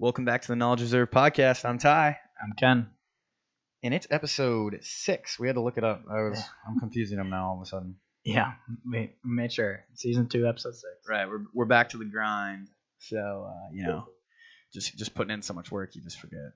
Welcome back to the Knowledge Reserve podcast. I'm Ty, I'm Ken. and it's episode 6. We had to look it up. I'm confusing them now all of a sudden. Yeah, we made sure. Season 2, episode 6. Right, we're back to the grind. So just putting in so much work, you just forget.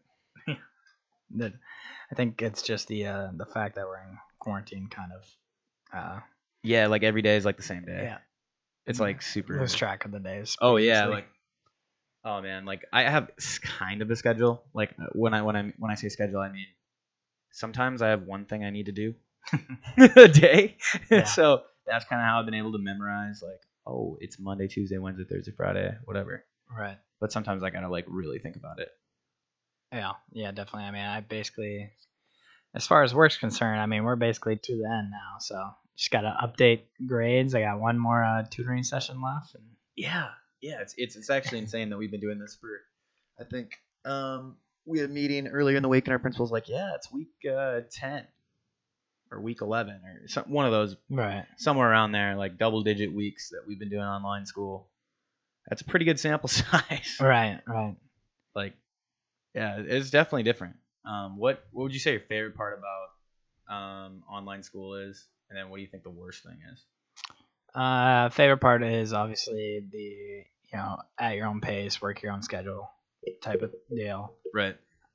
I think it's just the fact that we're in quarantine kind of. Yeah, like every day is like the same day. Yeah. It's like super. Lose track of the days. Oh yeah, easily. like. Oh man, like I have kind of a schedule. Like when I say schedule, I mean sometimes I have one thing I need to do a day. Yeah. So that's kind of how I've been able to memorize. Like, oh, it's Monday, Tuesday, Wednesday, Thursday, Friday, whatever. Right. But sometimes I gotta like really think about it. Yeah, definitely. I mean, I basically, as far as work's concerned, I mean, we're basically to the end now. So just gotta update grades. I got one more tutoring session left. And Yeah, it's actually insane that we've been doing this for. I think we had a meeting earlier in the week, and our principal's like, "Yeah, it's week 10 or week 11 or one of those, right. somewhere around there, like double-digit weeks that we've been doing online school. That's a pretty good sample size. Right. Like, yeah, it's definitely different. What would you say your favorite part about online school is, and then what do you think the worst thing is? Favorite part is obviously the at your own pace, work your own schedule type of deal. Right.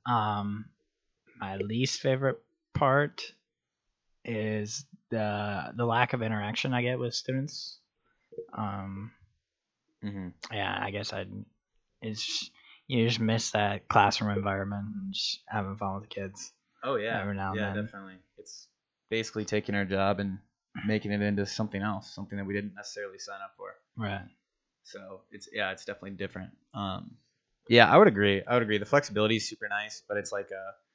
My least favorite part is the lack of interaction I get with students. Yeah, I guess you just miss that classroom environment and just having fun with the kids. Oh yeah. Every now and then. Definitely. It's basically taking our job and making it into something else, something that we didn't necessarily sign up for. Right. So it's definitely different. Yeah, I would agree. The flexibility is super nice, but it's like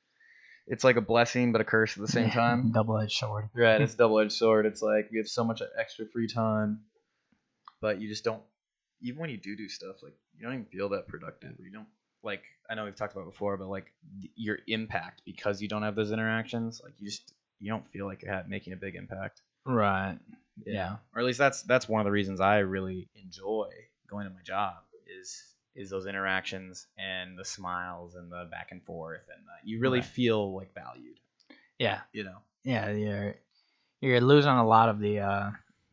a blessing but a curse at the same time. Double-edged sword. Right, it's a double-edged sword. It's like we have so much extra free time, but you just don't. Even when you do stuff, like you don't even feel that productive. You don't like. I know we've talked about it before, but like your impact because you don't have those interactions, like you don't feel like you're making a big impact. Right. Yeah. Or at least that's one of the reasons I really enjoy going to my job is those interactions and the smiles and the back and forth and you really feel like valued. Yeah. Yeah, you're losing a lot of the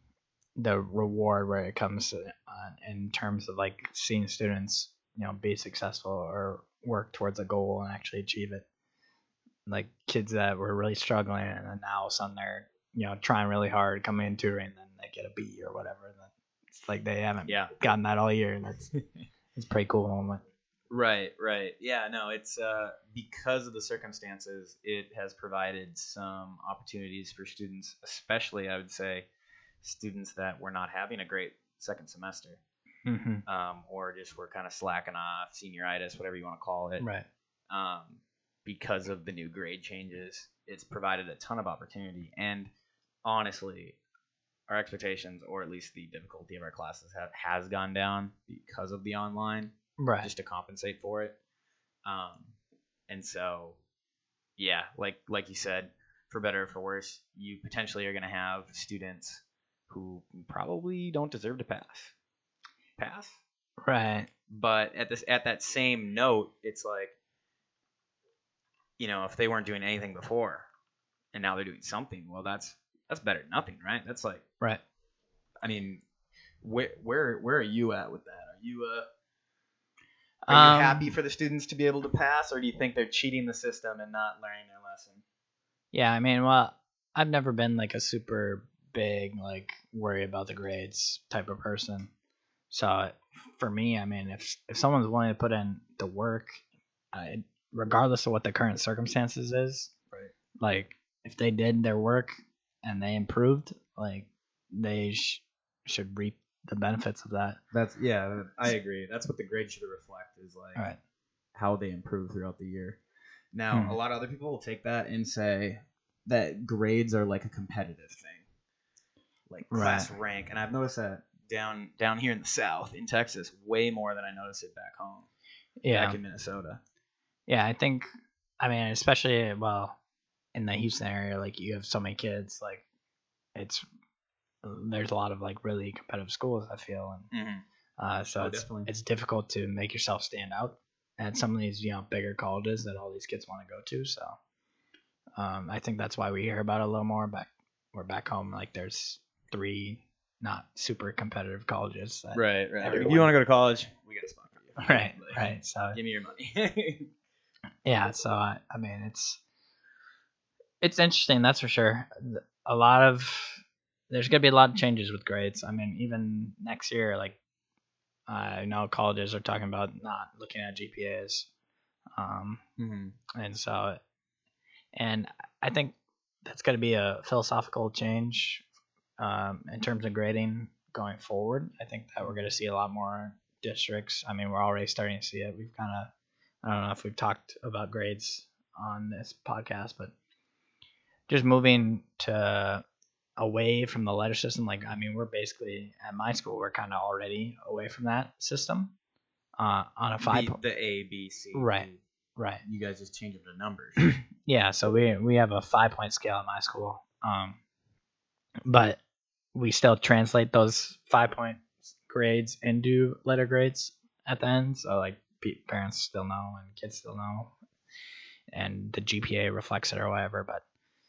reward where it comes to, in terms of like seeing students be successful or work towards a goal and actually achieve it. Like kids that were really struggling and then now all of a sudden they're trying really hard, coming in tutoring, and then they get a B or whatever. And it's like they haven't gotten that all year. That's it's a pretty cool moment. Right. Yeah, no, it's because of the circumstances, it has provided some opportunities for students, especially I would say students that were not having a great second semester, or just were kind of slacking off, senioritis, whatever you want to call it. Right. Because of the new grade changes, it's provided a ton of opportunity. And honestly, our expectations, or at least the difficulty of our classes, has gone down because of the online, right? Just to compensate for it. And so, yeah, like you said, for better or for worse, you potentially are going to have students who probably don't deserve to pass. Right. But at that same note, it's like, if they weren't doing anything before, and now they're doing something, well, that's better than nothing, right? That's like, right. I mean, where are you at with that? Are you happy for the students to be able to pass, or do you think they're cheating the system and not learning their lesson? Yeah, I mean, well, I've never been like a super big like worry about the grades type of person. So for me, I mean, if someone's willing to put in the work, regardless of what the current circumstances is, right? Like if they did their work and they improved, like they should reap the benefits of that. I agree. That's what the grade should reflect, is like how they improve throughout the year. Now, a lot of other people will take that and say that grades are like a competitive thing, like class rank, and I've noticed that down here in the South, in Texas, way more than I noticed it back home. Back in Minnesota. Yeah, I think, I mean, especially in the Houston area, like you have so many kids, like there's a lot of like really competitive schools, I feel, and so it's difficult to make yourself stand out. at some of these bigger colleges that all these kids want to go to. So I think that's why we hear about it a little more. We're back home, like there's 3 not super competitive colleges. That right. If you want to go to college, we got a spot for you. Right. So give me your money. Yeah. So I mean, it's interesting, that's for sure. There's gonna be a lot of changes with grades. I mean, even next year, like I know colleges are talking about not looking at GPAs, and so, and I think that's going to be a philosophical change in terms of grading going forward. I think that we're going to see a lot more districts. I mean, we're already starting to see it. We've kind of, I don't know if we've talked about grades on this podcast, but just moving to away from the letter system. Like, I mean, we're basically at my school, we're kind of already away from that system. On a 5 the A, B, C. Right. You guys just change them to numbers. Yeah, so we have a 5-point scale at my school, but we still translate those 5-point grades into letter grades at the end. So like parents still know and kids still know, and the GPA reflects it or whatever. But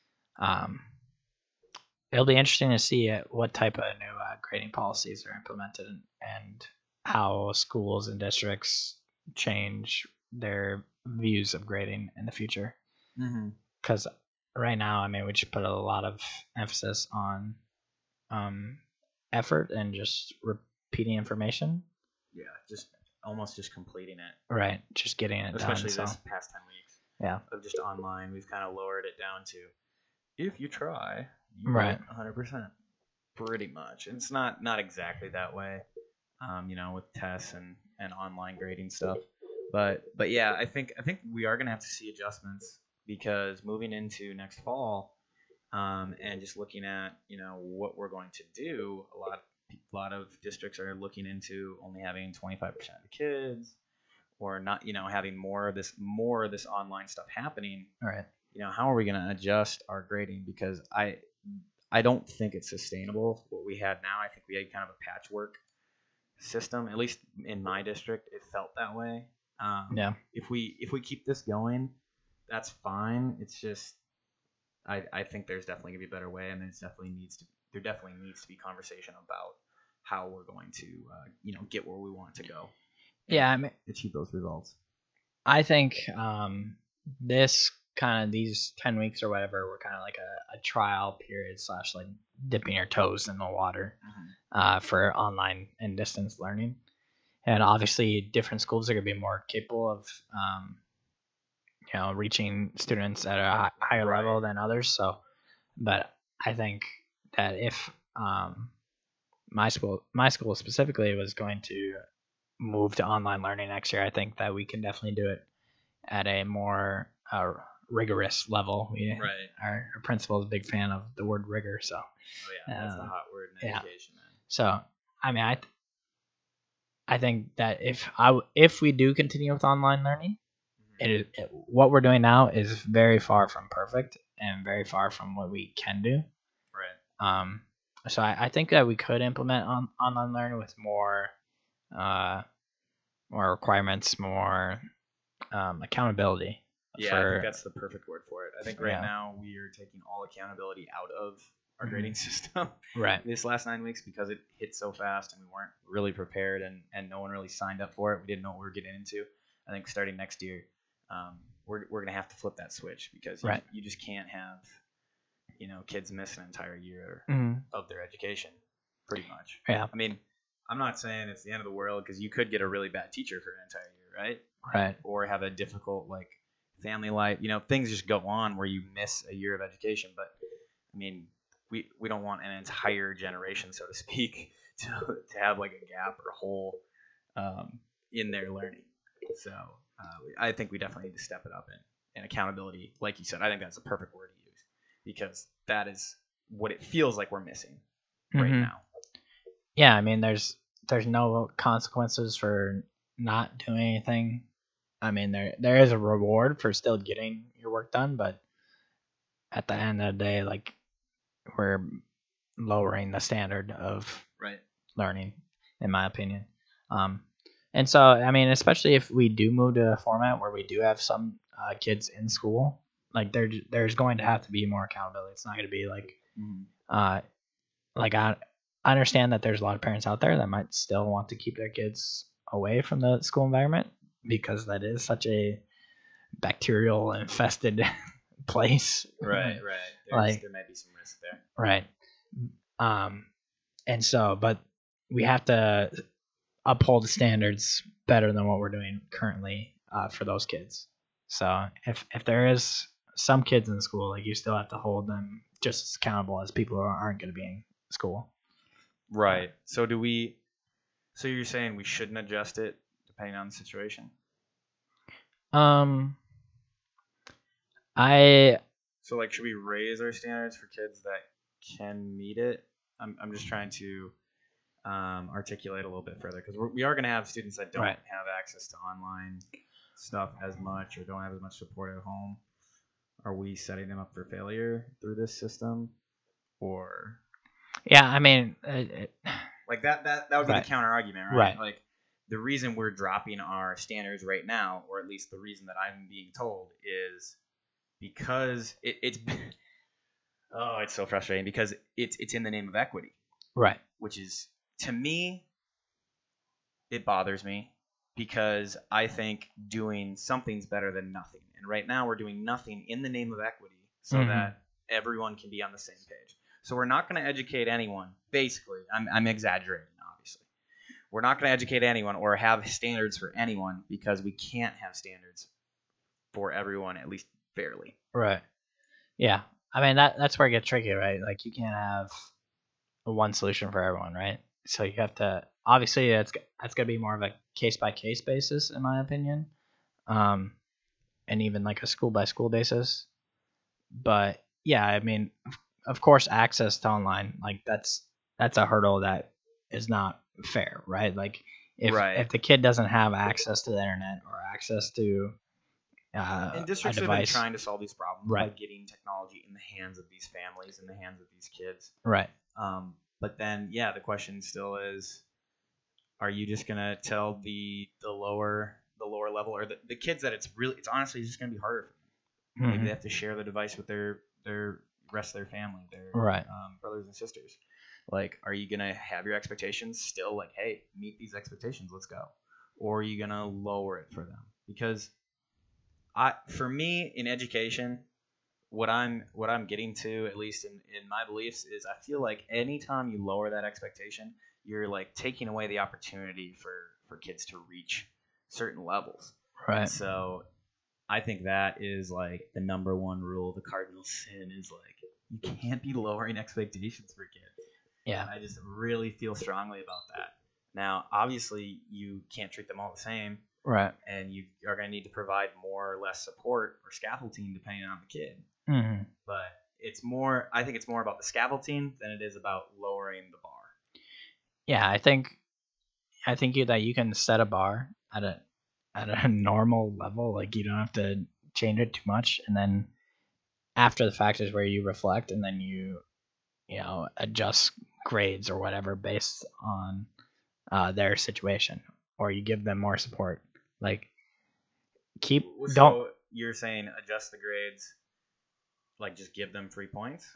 it'll be interesting to see what type of new grading policies are implemented and how schools and districts change their views of grading in the future. Because right now, I mean, we just put a lot of emphasis on effort and just repeating information. Yeah, just almost just completing it. Right, just getting it done. Especially this past 10 weeks. Yeah. Of just online, we've kind of lowered it down to if you try, you right, 100%, pretty much. And it's not exactly that way, with tests and online grading stuff. But yeah, I think we are gonna have to see adjustments because moving into next fall, and just looking at what we're going to do, a lot of districts are looking into only having 25% of the kids, or not, having more of this online stuff happening. Right. How are we going to adjust our grading? Because I don't think it's sustainable what we had now. I think we had kind of a patchwork system. At least in my district, it felt that way. Yeah. If we keep this going, that's fine. It's just I think there's definitely gonna be a better way, and there definitely needs to be conversation about how we're going to get where we want to go. Yeah, I mean, achieve those results. I think these 10 weeks or whatever were kind of like a trial period / like dipping your toes in the water for online and distance learning. And obviously different schools are going to be more capable of reaching students at a higher level than others. So, but I think that if my school specifically was going to move to online learning next year, I think that we can definitely do it at a more rigorous level. Our principal is a big fan of the word rigor. So, that's the hot word in education, man. So, I mean, I think that if we do continue with online learning, what we're doing now is very far from perfect and very far from what we can do. Right. So I think that we could implement online learning with more requirements, more accountability. Yeah, I think that's the perfect word for it. I think right now we are taking all accountability out of our grading system. Right. This last 9 weeks, because it hit so fast and we weren't really prepared and no one really signed up for it. We didn't know what we were getting into. I think starting next year, we're going to have to flip that switch because you just can't have, kids miss an entire year of their education, pretty much. Yeah. I mean, I'm not saying it's the end of the world because you could get a really bad teacher for an entire year, right? Right. Or have a difficult, family life. Things just go on where you miss a year of education. But, I mean, we don't want an entire generation, so to speak, to have, a gap or a hole in their learning. So I think we definitely need to step it up in accountability. Like you said, I think that's a perfect word to use because that is what it feels like we're missing right now. Yeah, I mean, there's no consequences for not doing anything. I mean, there is a reward for still getting your work done, but at the end of the day, we're lowering the standard of learning, in my opinion. And so, I mean, especially if we do move to a format where we do have some kids in school, like there's going to have to be more accountability. It's not going to be like, like I understand that there's a lot of parents out there that might still want to keep their kids away from the school environment because that is such a bacterial infested place. Right. There might be some risk there. Right. And so, but we have to uphold the standards better than what we're doing currently for those kids. So if there is some kids in school, like you still have to hold them just as accountable as people who aren't going to be in school. Right. So so you're saying we shouldn't adjust it depending on the situation? So like, should we raise our standards for kids that can meet it? I'm just trying to articulate a little bit further, because we are going to have students that don't have access to online stuff as much or don't have as much support at home. Are we setting them up for failure through this system, or? Yeah, I mean, like that would be the counter argument, right? Like, the reason we're dropping our standards right now, or at least the reason that I'm being told, is because it's so frustrating, because it's in the name of equity, right? Which is, to me, it bothers me, because I think doing something's better than nothing, and right now we're doing nothing in the name of equity so that everyone can be on the same page. So we're not going to educate anyone. Basically, I'm exaggerating, obviously. We're not going to educate anyone or have standards for anyone, because we can't have standards for everyone, at least fairly. Right. Yeah. I mean, that's where it gets tricky, right? Like, you can't have one solution for everyone, right? So you have to, obviously, that's going to be more of a case-by-case basis, in my opinion, and even like a school-by-school basis. But yeah, I mean, of course, access to online, like that's a hurdle that is not fair, right? Like, if the kid doesn't have access to the internet or access to and districts have been trying to solve these problems by getting technology in the hands of these families, in the hands of these kids. Right. But then, the question still is, are you just gonna tell the lower level, or the kids, that it's honestly just gonna be harder for them? Maybe they have to share the device with their rest of their family, their brothers and sisters. Like, are you gonna have your expectations still like, hey, meet these expectations, let's go, or are you gonna lower it for them? Because for me, in education, what I'm getting to, at least in my beliefs, is I feel like anytime you lower that expectation, you're like taking away the opportunity for kids to reach certain levels. Right. And so I think that is like the number one rule, the cardinal sin, is like, you can't be lowering expectations for kids. Yeah. I just really feel strongly about that. Now, obviously, you can't treat them all the same. Right. And you are going to need to provide more or less support or scaffolding depending on the kid. Mm-hmm. But I think it's more about the scaffolding than it is about lowering the bar. Yeah, I think that you can set a bar at a normal level. Like, you don't have to change it too much, and then after the fact is where you reflect, and then you adjust grades or whatever based on their situation, or you give them more support. Like, you're saying adjust the grades, like just give them free points?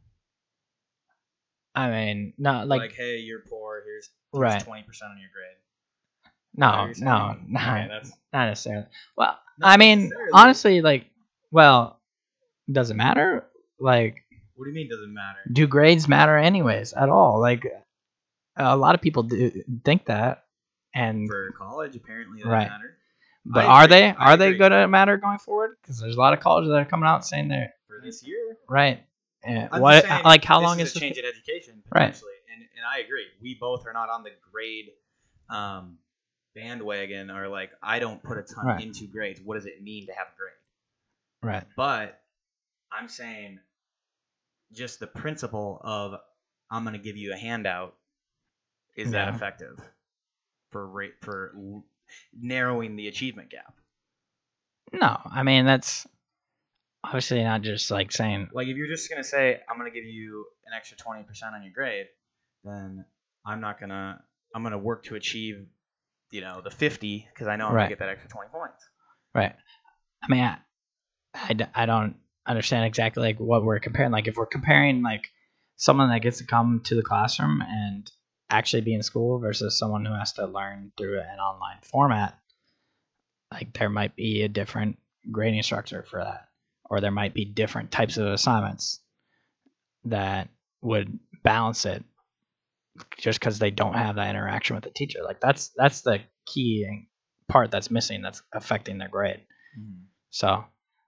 I mean, not like hey, you're poor, here's 20% on your grade. No, that's not necessarily. Well, I mean, honestly, like, does it matter? Like, what do you mean doesn't matter? Do grades matter anyways at all? Like, a lot of people do think that, and for college, apparently they matter. But are they going to matter going forward? Because there's a lot of colleges that are coming out saying they're for this year, right? And how long is a change in education potentially? Right. And I agree. We both are not on the grade bandwagon, or like, I don't put a ton into grades. What does it mean to have a grade? Right. But I'm saying just the principle of, I'm going to give you a handout, is that effective for narrowing the achievement gap? No, I mean, that's obviously not just like saying, like, if you're just going to say, I'm going to give you an extra 20% on your grade, then I'm going to work to achieve the 50 because I know I'm going to get that extra 20 points. Right. I mean, I don't understand exactly like what we're comparing. Like if we're comparing like someone that gets to come to the classroom and actually be in school versus someone who has to learn through an online format, like there might be a different grading structure for that, or there might be different types of assignments that would balance it just because they don't have that interaction with the teacher. Like that's the key part that's missing that's affecting their grade. Mm-hmm. So,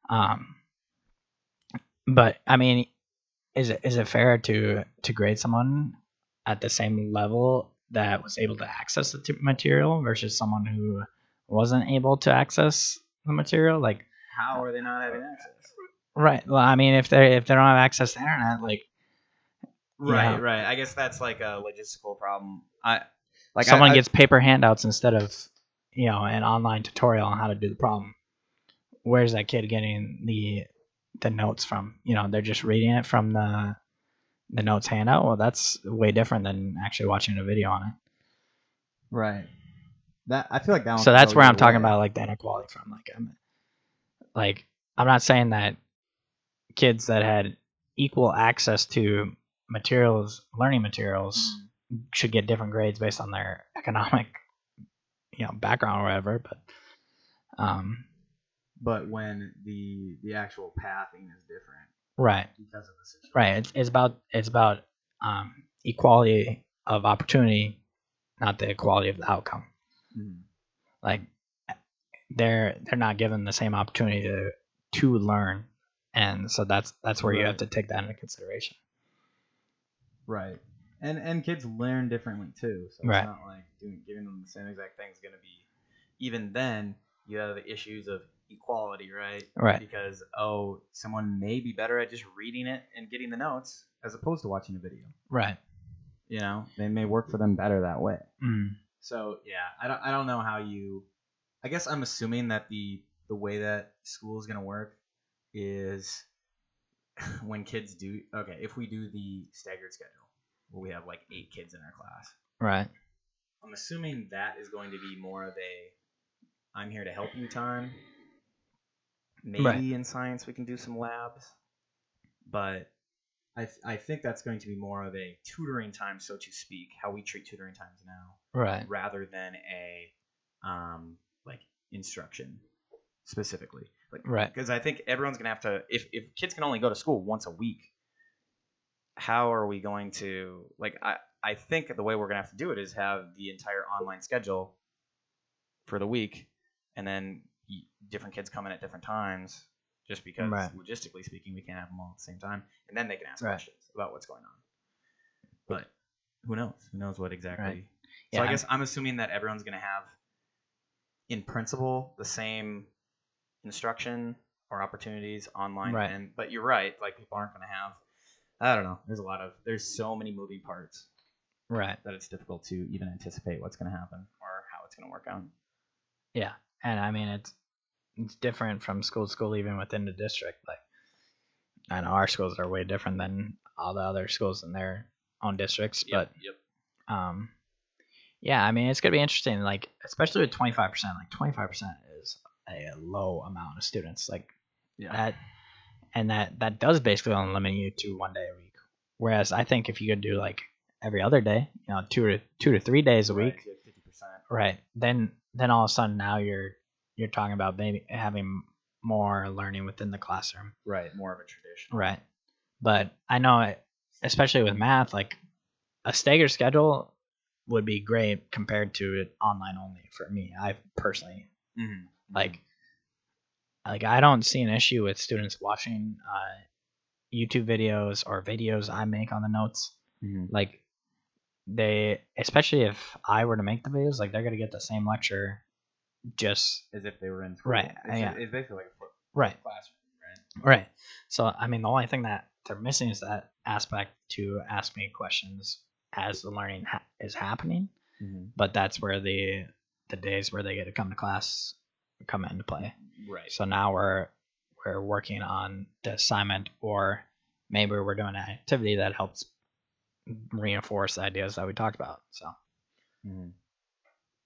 but I mean, is it fair to grade someone at the same level that was able to access the material versus someone who wasn't able to access the material? Like, how are they not having access? Right. Well, I mean, if they don't have access to internet, like, right. I guess that's like a logistical problem. Someone gets paper handouts instead of an online tutorial on how to do the problem. Where's that kid getting the notes from? They're just reading it from the notes handout. Well, that's way different than actually watching a video on it. Right. That I feel like that. So that's where I'm talking about like the inequality from. Like I'm not saying that kids that had equal access to learning materials, should get different grades based on their economic, background or whatever. But when the actual pathing is different, right? Because of the situation. Right. It's about equality of opportunity, not the equality of the outcome. Mm-hmm. Like they're not given the same opportunity to learn, and so that's where you have to take that into consideration. Right. And kids learn differently too, so it's not like giving them the same exact thing is going to be. Even then, you have the issues of equality, right? Right. Because someone may be better at just reading it and getting the notes as opposed to watching a video. Right. They may work for them better that way. Mm. So yeah, I don't know how you. I guess I'm assuming that the way that school is going to work is when kids do. Okay, if we do the staggered schedule, where we have like 8 kids in our class. Right. I'm assuming that is going to be more of a I'm here to help you time. Maybe in science we can do some labs, but I think that's going to be more of a tutoring time, so to speak, how we treat tutoring times now, right? Rather than a like instruction specifically, like, right? Because I think everyone's gonna have to if kids can only go to school once a week, how are we going to I think the way we're gonna have to do it is have the entire online schedule for the week, and then different kids come in at different times, just because logistically speaking we can't have them all at the same time, and then they can ask questions about what's going on. But who knows? Who knows what exactly? Right. So I guess I'm assuming that everyone's gonna have, in principle, the same instruction or opportunities online, but you're right. Like people aren't gonna have. I don't know. There's so many moving parts. Right. That it's difficult to even anticipate what's going to happen or how it's going to work out. Yeah. And I mean, it's different from school to school, even within the district. Like, I know our schools are way different than all the other schools in their own districts. But, yeah, I mean, it's going to be interesting. Like, especially with 25%, like 25% is a low amount of students. Like, that does basically only limit you to 1 day a week. Whereas I think if you could do like every other day, 2 to 3 days a week, 50%. Right? Then all of a sudden now you're talking about maybe having more learning within the classroom. Right. More of a tradition. Right. But I know, especially with math, like a staggered schedule would be great compared to it online only for me. I personally like I don't see an issue with students watching YouTube videos or videos I make on the notes. Like they, especially if I were to make the videos, like they're gonna get the same lecture, just as if they were in school. Right. It's basically like a classroom, right? Right. So I mean, the only thing that they're missing is that aspect to ask me questions as the learning is happening. But that's where the days where they get to come to class come into play. Right. So now we're working on the assignment, or maybe we're doing an activity that helps reinforce the ideas that we talked about. So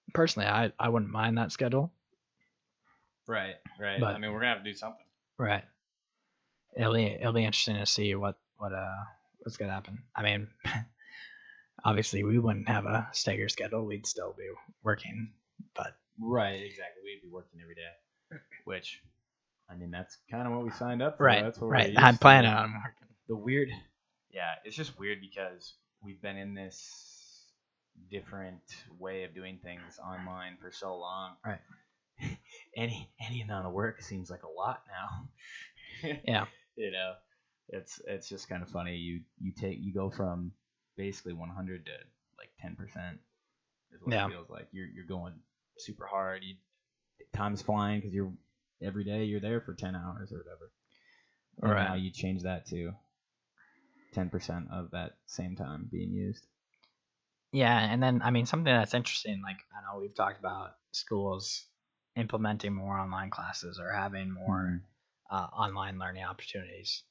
personally, I wouldn't mind that schedule. Right. But, I mean, we're gonna have to do something. Right. It'll be interesting to see what's gonna happen. I mean, obviously we wouldn't have a staggered schedule. We'd still be working, but right, exactly. We'd be working every day, which, I mean, that's kind of what we signed up for. Right. That's what right. I'm planning on working. The weird, yeah, it's just weird because we've been in this different way of doing things online for so long. Right. Any amount of work seems like a lot now. Yeah. You know, it's just kind of funny. You go from basically 100 to like 10% is what it feels like. You're going super hard. Time's flying because every day you're there for 10 hours or whatever. And right. now you change that to 10% of that same time being used. Yeah, and then I mean something that's interesting. Like I know we've talked about schools implementing more online classes or having more online learning opportunities.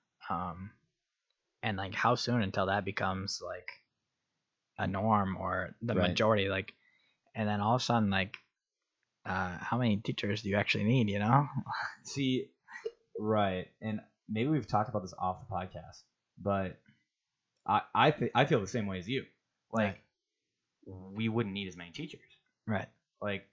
And like how soon until that becomes like a norm or the majority, like, and then all of a sudden, like, how many teachers do you actually need, you know? See, right. And maybe we've talked about this off the podcast, but I feel the same way as you. Like, we wouldn't need as many teachers. Right. Like,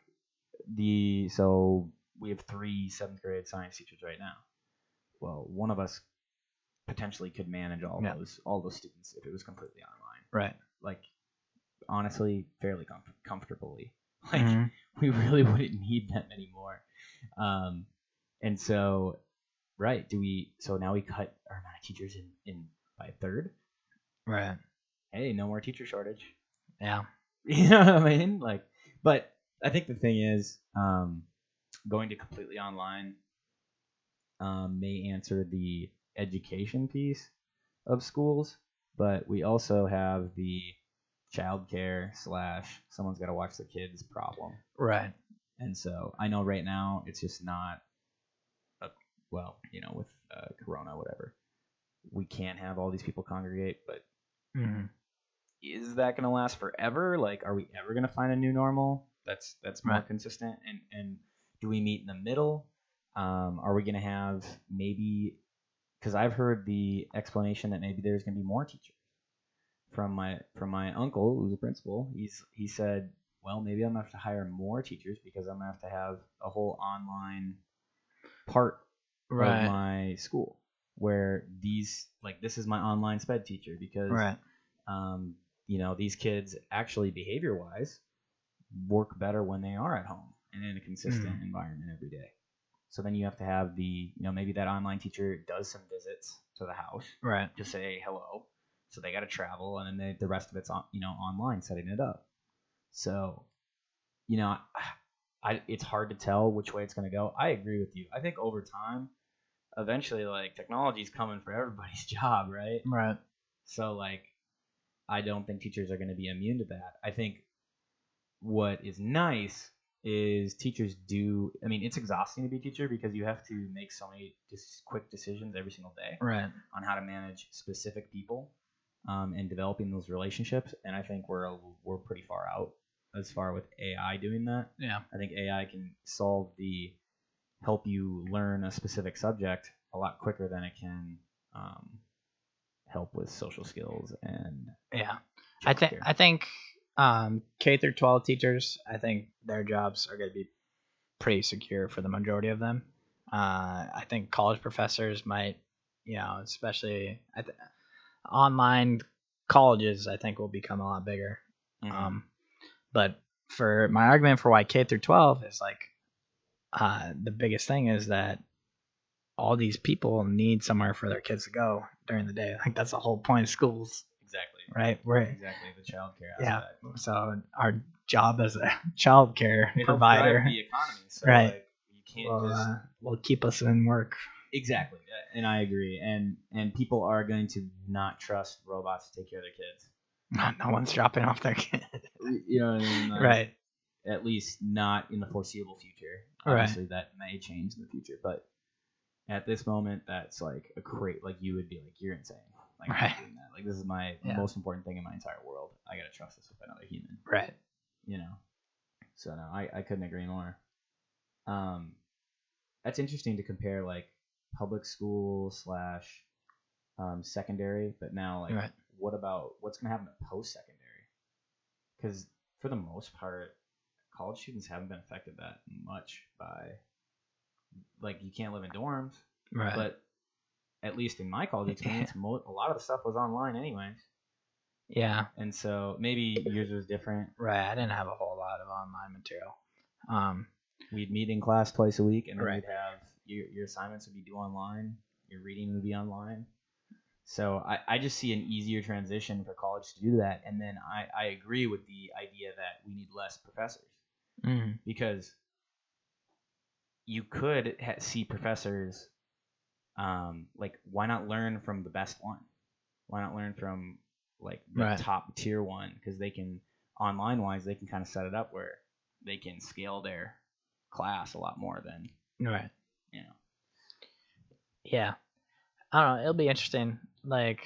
so we have 3 7th grade science teachers right now. Well, one of us potentially could manage all those students if it was completely online. Right. Like, honestly, fairly comfortably. Like, we really wouldn't need that many more. And so, right, so now we cut our amount of teachers in by a third. Right. Hey, no more teacher shortage. Yeah. You know what I mean? Like, but I think the thing is, going to completely online may answer the education piece of schools, but we also have the childcare / someone's got to watch the kids problem. Right. And so I know right now it's just not, with Corona, whatever, we can't have all these people congregate, but is that going to last forever? Like, are we ever going to find a new normal that's more consistent? And do we meet in the middle? Are we going to have maybe, because I've heard the explanation that maybe there's going to be more teachers. From my uncle, who's a principal, he said, well, maybe I'm going to have to hire more teachers because I'm going to have a whole online part of my school where this is my online sped teacher because these kids actually behavior-wise work better when they are at home and in a consistent environment every day. So then you have to have maybe that online teacher does some visits to the house to say hello. So they got to travel, and then the rest of it's online setting it up. So, it's hard to tell which way it's going to go. I agree with you. I think over time, eventually, like, technology's coming for everybody's job, right? Right. So, like, I don't think teachers are going to be immune to that. I think what is nice is teachers do. I mean, it's exhausting to be a teacher because you have to make so many quick decisions every single day on how to manage specific people. And developing those relationships, and I think we're pretty far out as far with AI doing that. Yeah, I think AI can help you learn a specific subject a lot quicker than it can help with social skills and I think K through 12 teachers, I think their jobs are going to be pretty secure for the majority of them. I think college professors might, especially online colleges, I think, will become a lot bigger. But for my argument for why K through 12 is like the biggest thing is that all these people need somewhere for their kids to go during the day. Like that's the whole point of schools. Exactly. Right. Exactly, the childcare aspect. Yeah. So our job as a childcare provider, the economy. So right. You can't will keep us in work. Exactly, and I agree. And people are going to not trust robots to take care of their kids. No one's dropping off their kids. You know what I mean? Right. At least not in the foreseeable future. Obviously, that may change in the future, but at this moment, that's like you would be like, you're insane. Like, I'm not doing that. Like, this is my most important thing in my entire world. I gotta trust this with another human. Right. So no, I couldn't agree more. That's interesting to compare like public school slash secondary, but now like Right. what about what's gonna happen to post secondary? Because for the most part, college students haven't been affected that much by like you can't live in dorms, Right. but at least in my college experience, a lot of the stuff was online anyways. Yeah. And so maybe yours was different. Right. I didn't have a whole lot of online material. We'd meet in class twice a week, and then Right. we'd have your assignments would be due online, your reading would be online. So I just see an easier transition for college to do that. And then I agree with the idea that we need less professors. Mm-hmm. Because you could see professors, like, why not learn from the best one? Why not learn from, like, the top tier one? Because they can, online-wise, they can kind of set it up where they can scale their class a lot more than, right. you know. Yeah. I don't know. It'll be interesting. Like,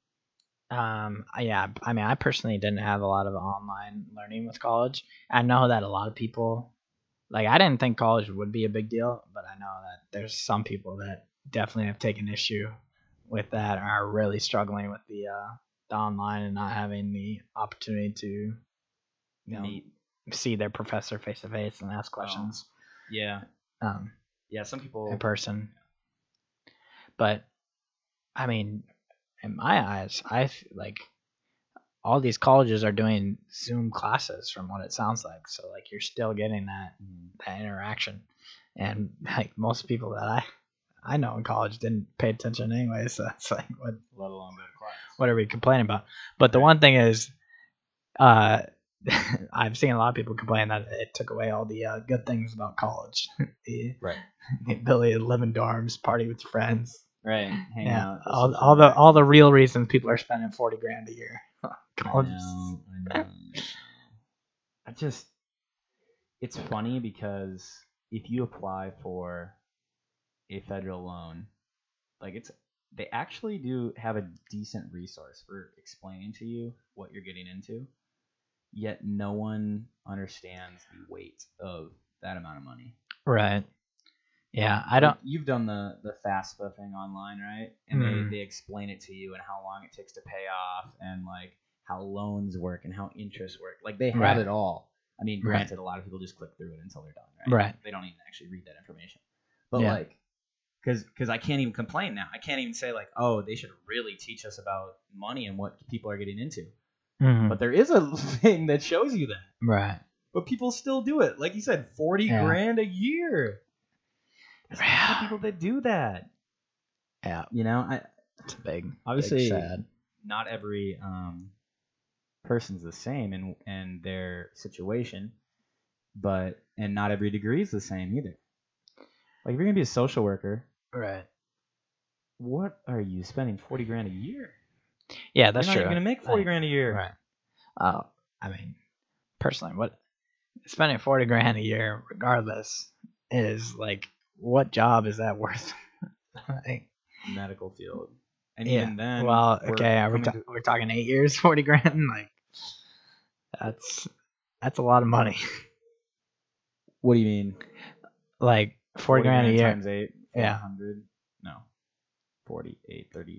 yeah. I mean, I personally didn't have a lot of online learning with college. I know that a lot of people, like, I didn't think college would be a big deal, but I know that there's some people that definitely have taken issue with that and are really struggling with the online and not having the opportunity to, you know, see their professor face to face and ask questions. Yeah. Yeah. Some people in person. But I mean, in my eyes, like all these colleges are doing Zoom classes from what it sounds like. So like you're still getting that interaction, and like most people that I know in college didn't pay attention anyway. So it's like what, let alone go to class. What are we complaining about? But the one thing is, I've seen a lot of people complain that it took away all the good things about college. the ability to live in dorms, party with your friends. Right, hang out. All the real reasons people are spending $40,000 a year. I know. It's funny because if you apply for a federal loan, like they actually do have a decent resource for explaining to you what you're getting into. Yet no one understands the weight of that amount of money. Right. Yeah, I don't. You've done the FAFSA thing online, right? And they explain it to you and how long it takes to pay off and like how loans work and how interest work. Like they have it all. I mean, granted, a lot of people just click through it until they're done, right? They don't even actually read that information. But like, because I can't even complain now. I can't even say like, oh, they should really teach us about money and what people are getting into. Mm-hmm. But there is a thing that shows you that. Right. But people still do it. Like you said, $40,000 a year. There's a lot of people that do that. Yeah. You know, it's big. Obviously, sad. Not every person's the same in their situation, and not every degree is the same either. Like if you're gonna be a social worker, right? What are you spending $40,000 a year? Yeah, that's you're true. You're gonna make $40,000 a year, right? I mean, personally, what spending $40,000 a year, regardless, is like. What job is that worth? Like, medical field. And even then, well, okay, we're talking 8 years, $40,000. Like, that's a lot of money. What do you mean? Like $40,000 a year times 8, 400? No, 48, 30,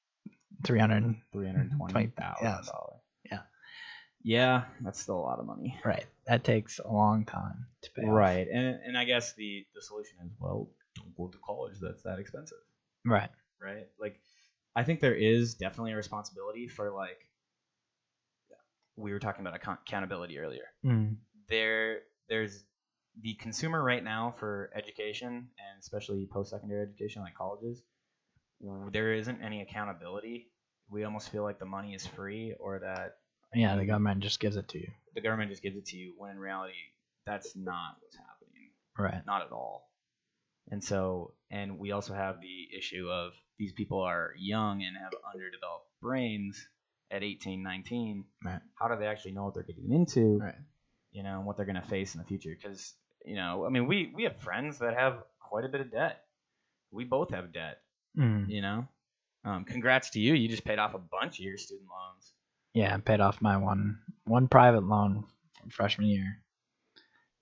$320,000. Yeah, that's still a lot of money. Right. That takes a long time to pay off. Right. And I guess the solution is, well, don't go to college. That's that expensive. Right. Right? Like, I think there is definitely a responsibility for, like, we were talking about accountability earlier. There's the consumer right now for education, and especially post-secondary education like colleges, there isn't any accountability. We almost feel like the money is free or that yeah, the government just gives it to you. The government just gives it to you when in reality that's not what's happening. Right. Not at all. And so, and we also have the issue of these people are young and have underdeveloped brains at 18, 19. Right. How do they actually know what they're getting into? Right. You know, and what they're going to face in the future. Because, you know, I mean, we have friends that have quite a bit of debt. We both have debt, you know. Congrats to you. You just paid off a bunch of your student loans. Yeah, I paid off my one private loan from freshman year.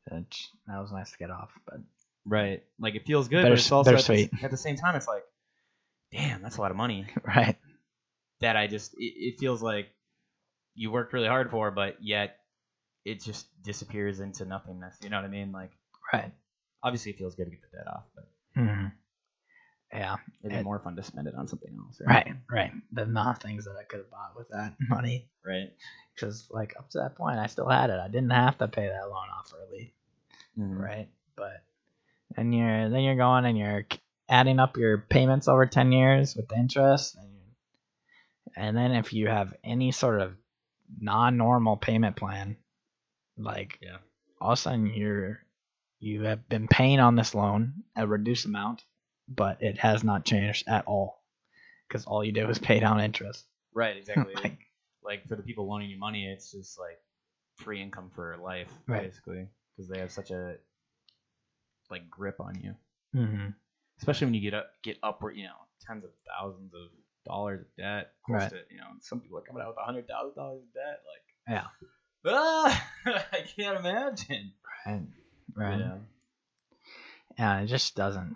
That was nice to get off, but right, like it feels good, but it's also at the same time, it's like, damn, that's a lot of money, right? That it feels like you worked really hard for, but yet it just disappears into nothingness. You know what I mean? Like, right. Obviously, it feels good to get the debt off, but yeah, it'd be more fun to spend it on something else. Right. The not things that I could have bought with that money. Right. Because like up to that point, I still had it. I didn't have to pay that loan off early. Right. But then you're going and you're adding up your payments over 10 years with the interest, and then if you have any sort of non-normal payment plan, like all of a sudden you have been paying on this loan a reduced amount, but it has not changed at all because all you did was pay down interest. Right, exactly. like for the people loaning you money, it's just like free income for life, basically, because they have such a like grip on you. Especially when you get upward, tens of thousands of dollars of debt. Close to, some people are coming out with $100,000 of debt. Like, I can't imagine. Right. Yeah, it just doesn't.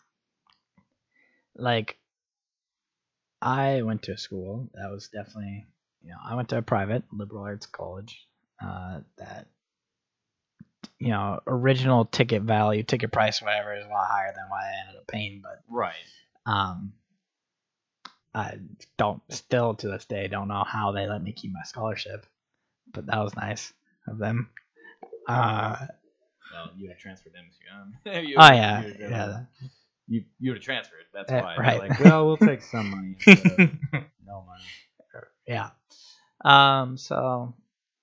Like, I went to a school that was definitely, I went to a private liberal arts college that, original ticket value, ticket price, whatever, is a lot higher than what I ended up paying. But I still to this day don't know how they let me keep my scholarship, but that was nice of them. Well, you had transferred them. You would have transferred. That's why. Right. Like, well, we'll take some money instead of no money. Yeah. So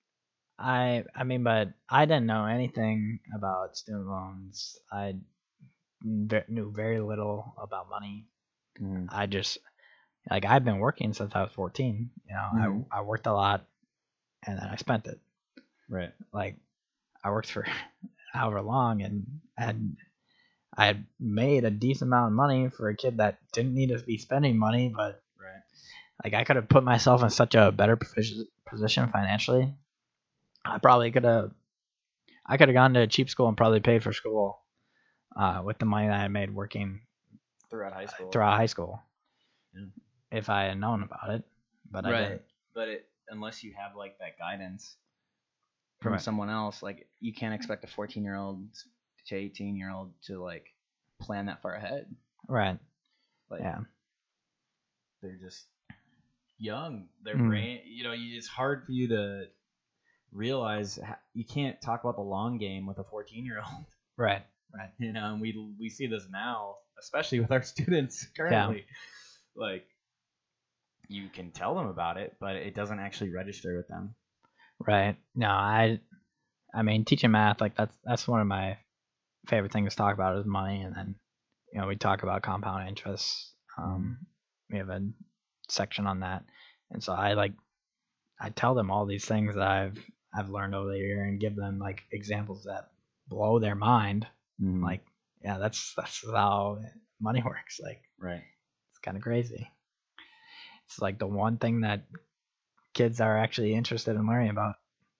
I mean, but I didn't know anything about student loans. I knew very little about money. I just I've been working since I was 14. I worked a lot, and then I spent it. Right. Like, I worked for however long, and I had made a decent amount of money for a kid that didn't need to be spending money, but I could have put myself in such a better position financially. I could have gone to a cheap school and probably paid for school with the money that I made working throughout high school. Yeah. If I had known about it, but I didn't. But unless you have like that guidance from someone else, like you can't expect a 14-year-old to 18-year-old to like plan that far ahead. Right. Like, they're just young. Their brain, it's hard for you to realize you can't talk about the long game with a 14-year-old. Right. And we see this now, especially with our students currently. Like, you can tell them about it, but it doesn't actually register with them. Right. No, I mean, teaching math, like that's one of my favorite things to talk about is money, and then we talk about compound interest. We have a section on that, and so I tell them all these things that I've learned over the year and give them like examples that blow their mind. Like, that's how money works. Like, it's kind of crazy. It's like the one thing that kids are actually interested in learning about.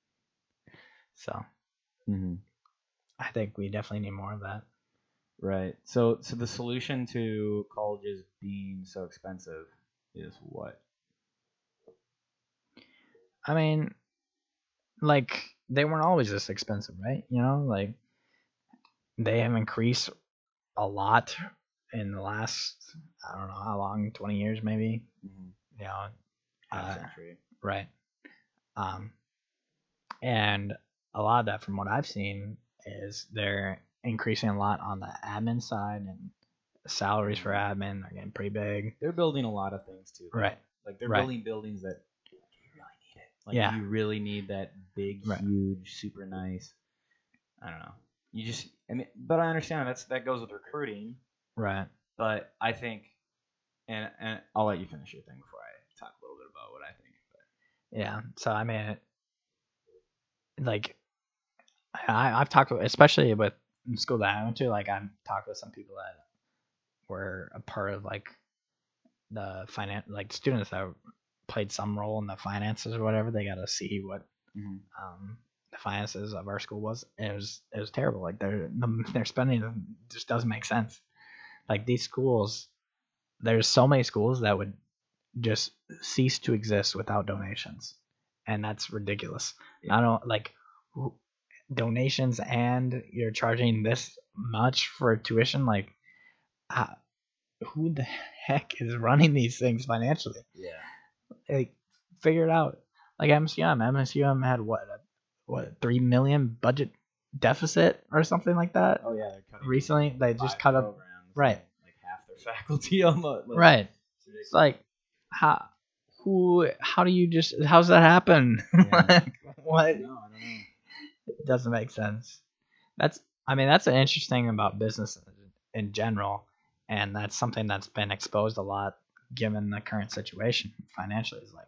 So, I think we definitely need more of that. Right. So the solution to colleges being so expensive is what? I mean, like, they weren't always this expensive, right? Like, they have increased a lot in the last, I don't know how long, 20 years maybe. Half century. Right. And a lot of that, from what I've seen, is they're increasing a lot on the admin side, and salaries for admin are getting pretty big. They're building a lot of things too. Right. Like, they're building buildings that you really need it. Like, you really need that big, huge, super nice. I don't know. But I understand that goes with recruiting. Right. But I think, and I'll let you finish your thing before I talk a little bit about what I think. But. Yeah. So I mean, like, I've talked, especially with the school that I went to, like, I've talked with some people that were a part of like the like students that played some role in the finances or whatever. They got to see what the finances of our school was. It was terrible. Like their spending just doesn't make sense. Like these schools, there's so many schools that would just cease to exist without donations, and that's ridiculous. Yeah. I don't like donations, and you're charging this much for tuition. Like, who the heck is running these things financially? Yeah, like figure it out. Like MSUM had what 3 million budget deficit or something like that. Oh yeah, they're cutting recently. They just cut up right, like half their faculty on the right. It's like how do you just how's that happen? Yeah. Like, what? No, I don't know. It doesn't make sense. That's an interesting about business in general, and that's something that's been exposed a lot given the current situation financially. Is like,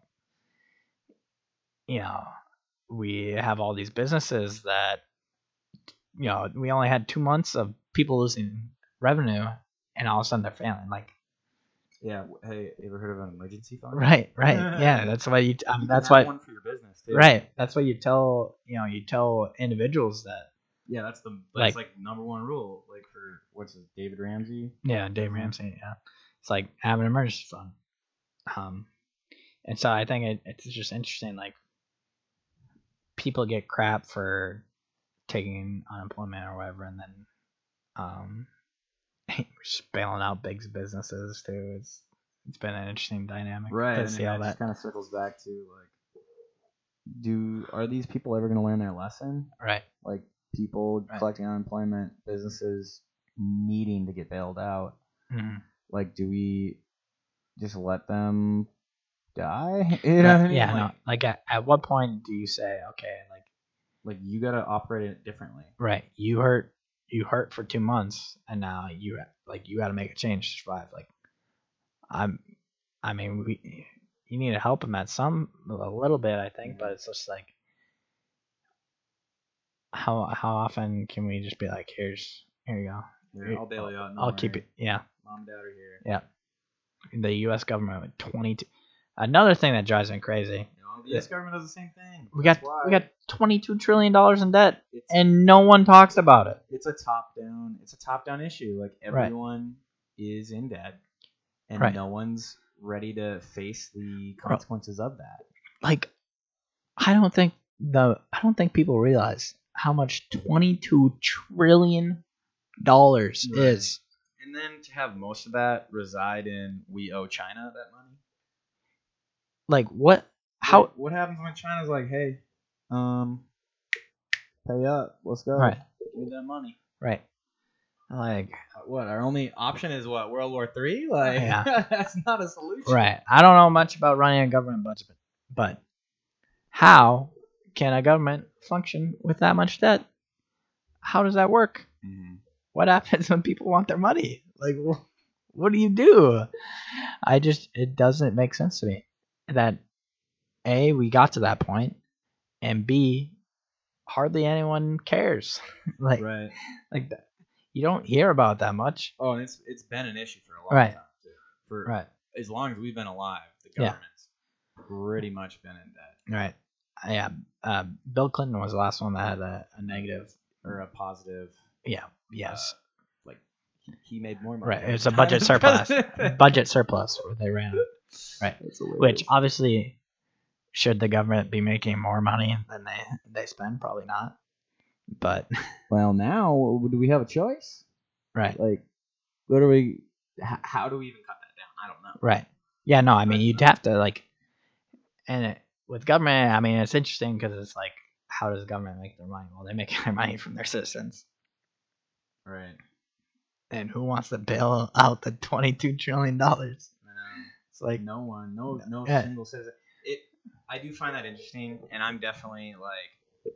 we have all these businesses that, we only had 2 months of people losing revenue, and all of a sudden they're failing. Like, yeah, hey, you ever heard of an emergency fund? Right. Yeah, that's why you. That's why one for your business too. Right. That's why you tell individuals that. Yeah, that's like number one rule. Like for what's his David Ramsey. Yeah, Dave Ramsey. Yeah, it's like have an emergency fund. And so I think it's just interesting. Like, people get crap for taking unemployment or whatever, and then just bailing out big businesses too. It's been an interesting dynamic, right? To see how that kind of circles back to like, are these people ever going to learn their lesson? Right. Like people collecting unemployment, businesses needing to get bailed out. Mm-hmm. Like, do we just let them die? You know what I mean? Yeah. Like, at what point do you say, okay, like you got to operate it differently? Right. You hurt for 2 months, and now you got to make a change to survive. Like, you need to help them at a little bit, I think, but it's just like, how often can we just be like, here you go. Here, I'll bail you out. I'll keep it. Yeah. Mom and dad are here. Yeah. The U.S. government with 22. Another thing that drives me crazy. The U.S. government does the same thing. We got $22 trillion in debt, and no one talks about it. It's a top down issue. Like, everyone is in debt, and no one's ready to face the consequences of that. Like, I don't think people realize how much $22 trillion is. And then to have most of that reside in, we owe China that money. Like, what? What happens when China's like, hey, pay up, let's go. Right. Give me that money. Right. Like, what? Our only option is what? World War III? Like, yeah. That's not a solution. Right. I don't know much about running a government budget, but how can a government function with that much debt? How does that work? Mm-hmm. What happens when people want their money? Like, what do you do? It doesn't make sense to me that A, we got to that point, and B, hardly anyone cares. Like that. You don't hear about that much. Oh, and it's been an issue for a long time too. For as long as we've been alive, the government's pretty much been in debt. Right. Yeah. Bill Clinton was the last one that had a negative or a positive. Yeah. Yes. Like he made more money. Right. It's a budget surplus. Budget surplus where they ran it. Right. Which obviously, should the government be making more money than they spend? Probably not. But well, now do we have a choice? Right. Like, what do we? How do we even cut that down? I don't know. Right. Yeah. No. I mean, you'd have to with government. I mean, it's interesting because it's like, how does government make their money? Well, they make their money from their citizens. Right. And who wants to bail out the $22 trillion? It's like no one, no single citizen. I do find that interesting, and I'm definitely like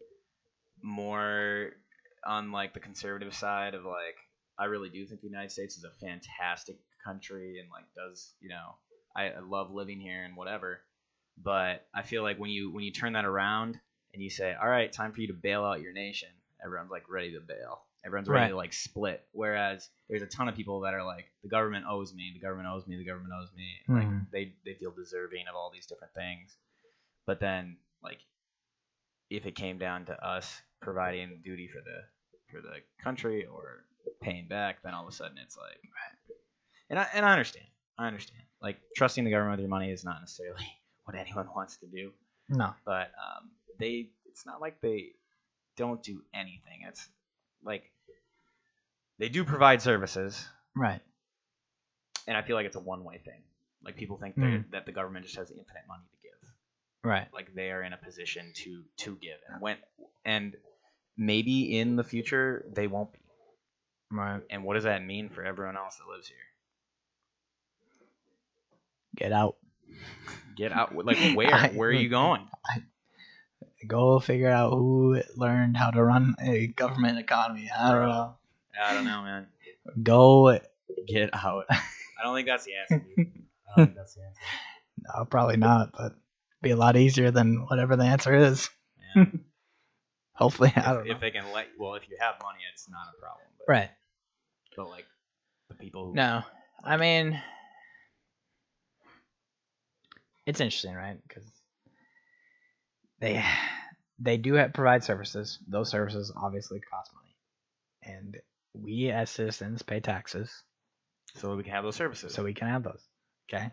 more on like the conservative side of like, I really do think the United States is a fantastic country and like does, I love living here and whatever. But I feel like when you turn that around and you say, all right, time for you to bail out your nation, everyone's like ready to bail. Everyone's ready to like split. Whereas there's a ton of people that are like, the government owes me, the government owes me, the government owes me. Mm-hmm. Like they feel deserving of all these different things. But then like if it came down to us providing duty for the country or paying back, then all of a sudden it's like, and I understand. I understand. Like trusting the government with your money is not necessarily what anyone wants to do. No. But it's not like they don't do anything. It's like they do provide services. Right. And I feel like it's a one-way thing. Like people think that the government just has infinite money to give. Right. Like they are in a position to give, and maybe in the future they won't be. Right. And what does that mean for everyone else that lives here? Get out. Get out. Like where? Where are you going? Go figure out who learned how to run a government economy. I don't know. I don't know, man. Go get out. I don't think that's the answer, dude. I don't think that's the answer. No, probably not, but it'd be a lot easier than whatever the answer is. Yeah. Hopefully, I don't know. If they can if you have money, it's not a problem. But, right. But like the people who. No, I mean, it's interesting, right? Because they do provide services. Those services obviously cost money, and we as citizens pay taxes. So we can have those services. Okay.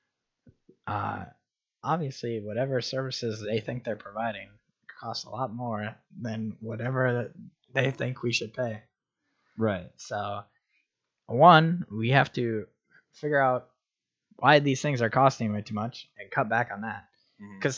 Obviously, whatever services they think they're providing costs a lot more than whatever they think we should pay. Right. So, one, we have to figure out why these things are costing way too much and cut back on that. Because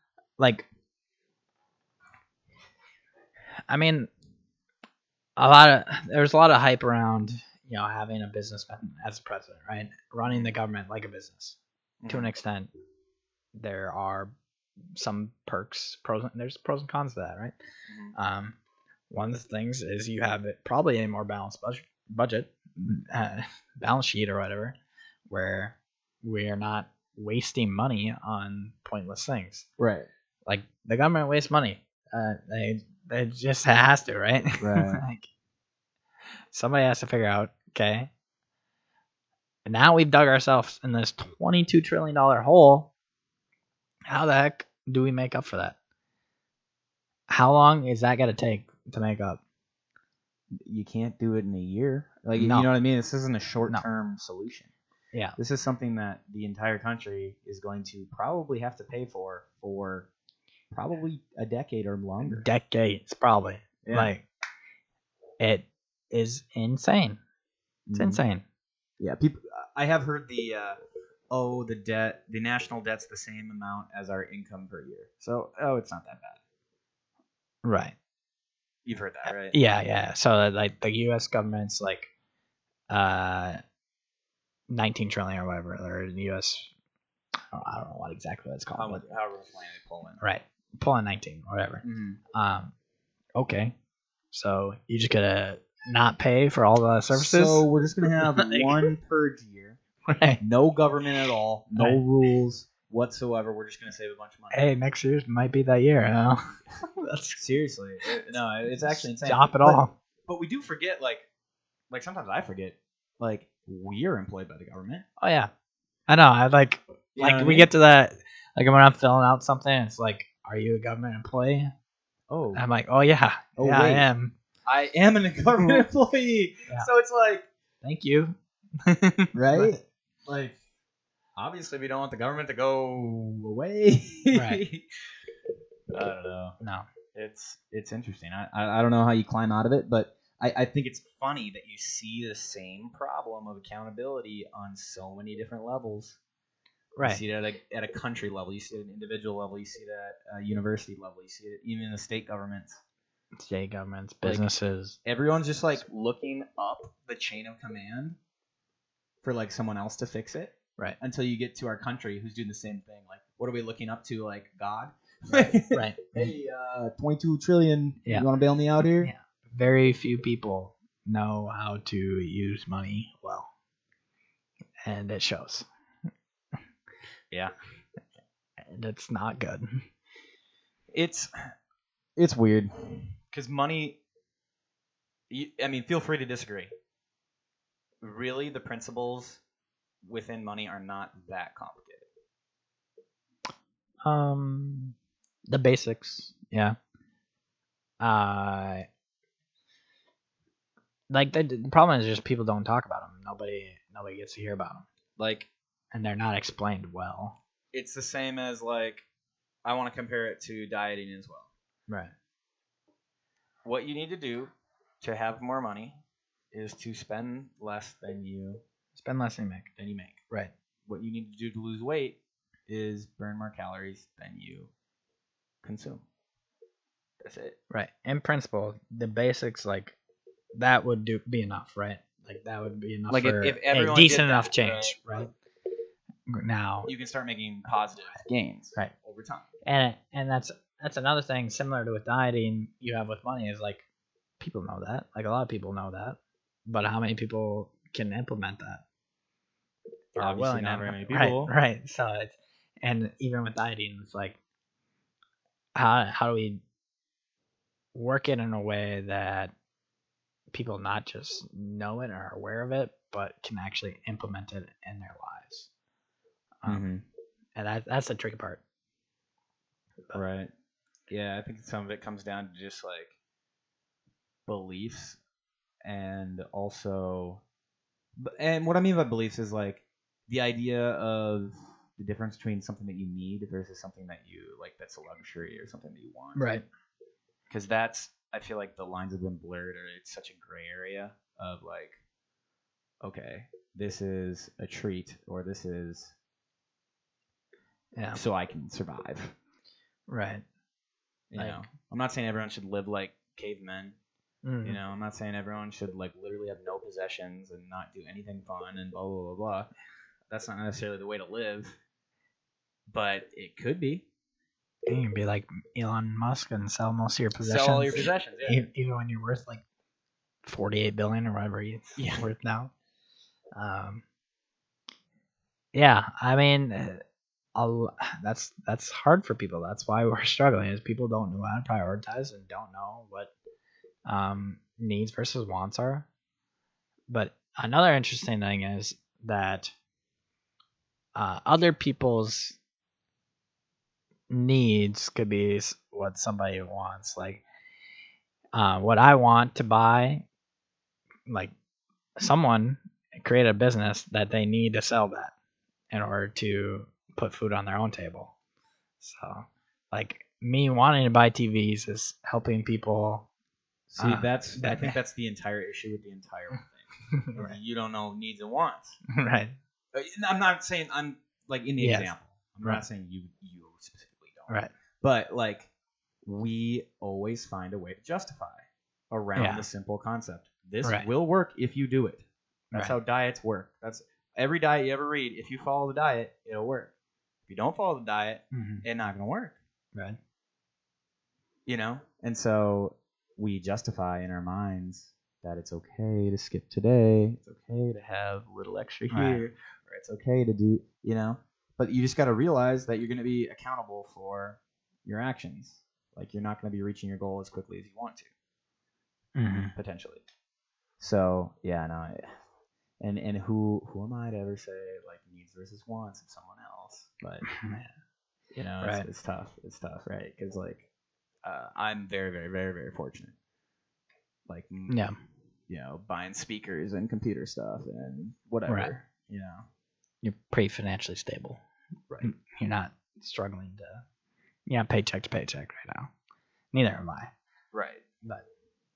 there's a lot of hype around, having a businessman as president, right? Running the government like a business. To an extent, there are some perks, there's pros and cons to that, right? One of the things is you have probably a more balanced budget, balance sheet or whatever, where we are not wasting money on pointless things. Right. Like the government wastes money. They just has to, right? Right. Like, somebody has to figure out, okay, and now we've dug ourselves in this $22 trillion hole. How the heck do we make up for that? How long is that going to take to make up? You can't do it in a year. Like, No. You know what I mean? This isn't a short-term solution. Yeah. This is something that the entire country is going to probably have to pay for probably a decade or longer. Decades, probably. Yeah. Like, it is insane. It's insane. Yeah, people. I have heard the national debt's the same amount as our income per year. So, it's not that bad. Right. You've heard that, right? Yeah. So, like, the U.S. government's like 19 trillion or whatever, or the U.S. I don't know what exactly it's called. However much money they pull in. Right. Pull in 19 or whatever. Okay. So you just gotta not pay for all the services? So we're just gonna have one purge year. Right. No government at all. No rules whatsoever. We're just gonna save a bunch of money. Hey, next year might be that year. That's seriously. It's actually insane. Stop it all. But we do forget, like sometimes I forget, like we are employed by the government. Oh yeah, I know. I we get to that, like when I'm filling out something, it's like, are you a government employee? Oh, I'm like, oh yeah, wait. I am. I am a government employee. Yeah. So it's like, thank you. Right? Like, obviously we don't want the government to go away. Right. I don't know. No. It's interesting. I don't know how you climb out of it, but I think it's funny that you see the same problem of accountability on so many different levels. Right. You see it at a country level. You see it at an individual level. You see it at a university level. You see it even in the state governments. State governments, businesses. Like, everyone's just like looking up the chain of command for like someone else to fix it. Right. Until you get to our country, who's doing the same thing. Like, what are we looking up to? Like God. Right. Hey, 22 trillion. Yeah. You want to bail me out here? Yeah. Very few people know how to use money well, and it shows. Yeah. And it's not good. It's weird. Because money, feel free to disagree. Really, the principles within money are not that complicated. The basics, Yeah. Like the problem is just people don't talk about them. Nobody gets to hear about them. Like, and they're not explained well. It's the same as like, I want to compare it to dieting as well. Right. What you need to do to have more money is to spend less than you make. Right. What you need to do to lose weight is burn more calories than you consume. That's it. Right. In principle, the basics like that would be enough, right? Like that would be enough like for if everyone a decent did enough that, change, right? Now you can start making positive gains right over time. And that's another thing similar to with dieting you have with money is like people know that. Like a lot of people know that. But how many people can implement that? Obviously not very many people. Right. So it's, and even with dieting, it's like how do we work it in a way that people not just know it or are aware of it, but can actually implement it in their lives. And that's the tricky part. Right. Yeah, I think some of it comes down to just like beliefs, and also, and what I mean by beliefs is like the idea of the difference between something that you need versus something that you like, that's a luxury or something that you want. Right. Because that's, I feel like the lines have been blurred, or it's such a gray area of like, okay, this is a treat, or this is so I can survive. Right. You know, I'm not saying everyone should live like cavemen. You know, I'm not saying everyone should like literally have no possessions and not do anything fun and blah blah blah blah. That's not necessarily the way to live, but it could be. You can be like Elon Musk and sell most of your possessions. Sell all your possessions, yeah. Even when you're worth like $48 billion or whatever he's worth now. Yeah, I mean, that's hard for people. That's why we're struggling. Is people don't know how to prioritize and don't know what needs versus wants are. But another interesting thing is that other people's needs could be what somebody wants. Like what I want to buy, like someone create a business that they need to sell that in order to put food on their own table. So like me wanting to buy TVs is helping people. See, I think that's the entire issue with the entire thing. Right. You don't know needs and wants. Right. I'm not saying, I'm like in the example. I'm not saying you specifically don't. Right. But like, we always find a way to justify around the simple concept. This will work if you do it. That's how diets work. That's every diet you ever read. If you follow the diet, it'll work. If you don't follow the diet, it's not gonna work. Right. You know, and so we justify in our minds that it's okay to skip today. It's okay to have a little extra here, or it's okay to do, you know. But you just got to realize that you're going to be accountable for your actions. Like, you're not going to be reaching your goal as quickly as you want to, potentially. So yeah, no. And who am I to ever say like needs versus wants of someone else? But you know, it's tough. It's tough, right? Because like, I'm very, very, very, very fortunate. Like, you know, buying speakers and computer stuff and whatever. Right. You know, you're pretty financially stable. Right. You're not struggling to. You're not paycheck to paycheck right now. Neither am I. Right. But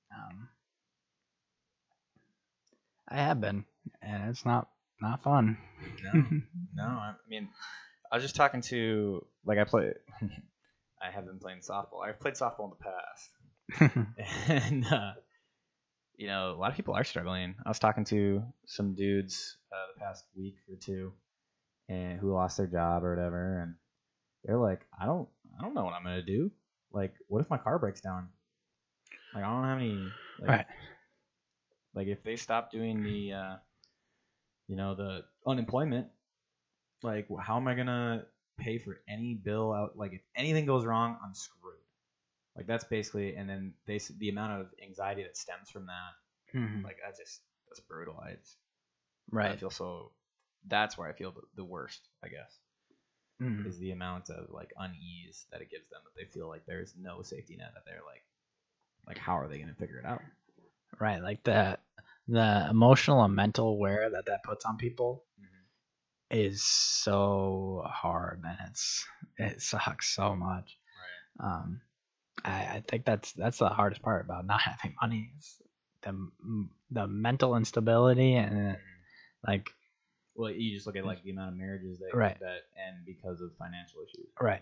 I have been, and it's not fun. No. I mean, I was just talking to, like, I have been playing softball. I've played softball in the past. And, you know, a lot of people are struggling. I was talking to some dudes the past week or two, and who lost their job or whatever, and they're like, I don't know what I'm gonna do. Like, what if my car breaks down? Like, I don't have any. Like, like if they stop doing the, you know, the unemployment, like, how am I gonna pay for any bill out? Like, if anything goes wrong, I'm screwed. Like, that's basically, and then the amount of anxiety that stems from that, like, that's brutal. I feel so. That's where I feel the worst, I guess. is the amount of like unease that it gives them, that they feel like there's no safety net, that they're like how are they going to figure it out? Right, like the emotional and mental wear that puts on people is so hard, and it sucks so much. Right. I think that's the hardest part about not having money is the mental instability and like. Well, you just look at like the amount of marriages that end because of financial issues. Right.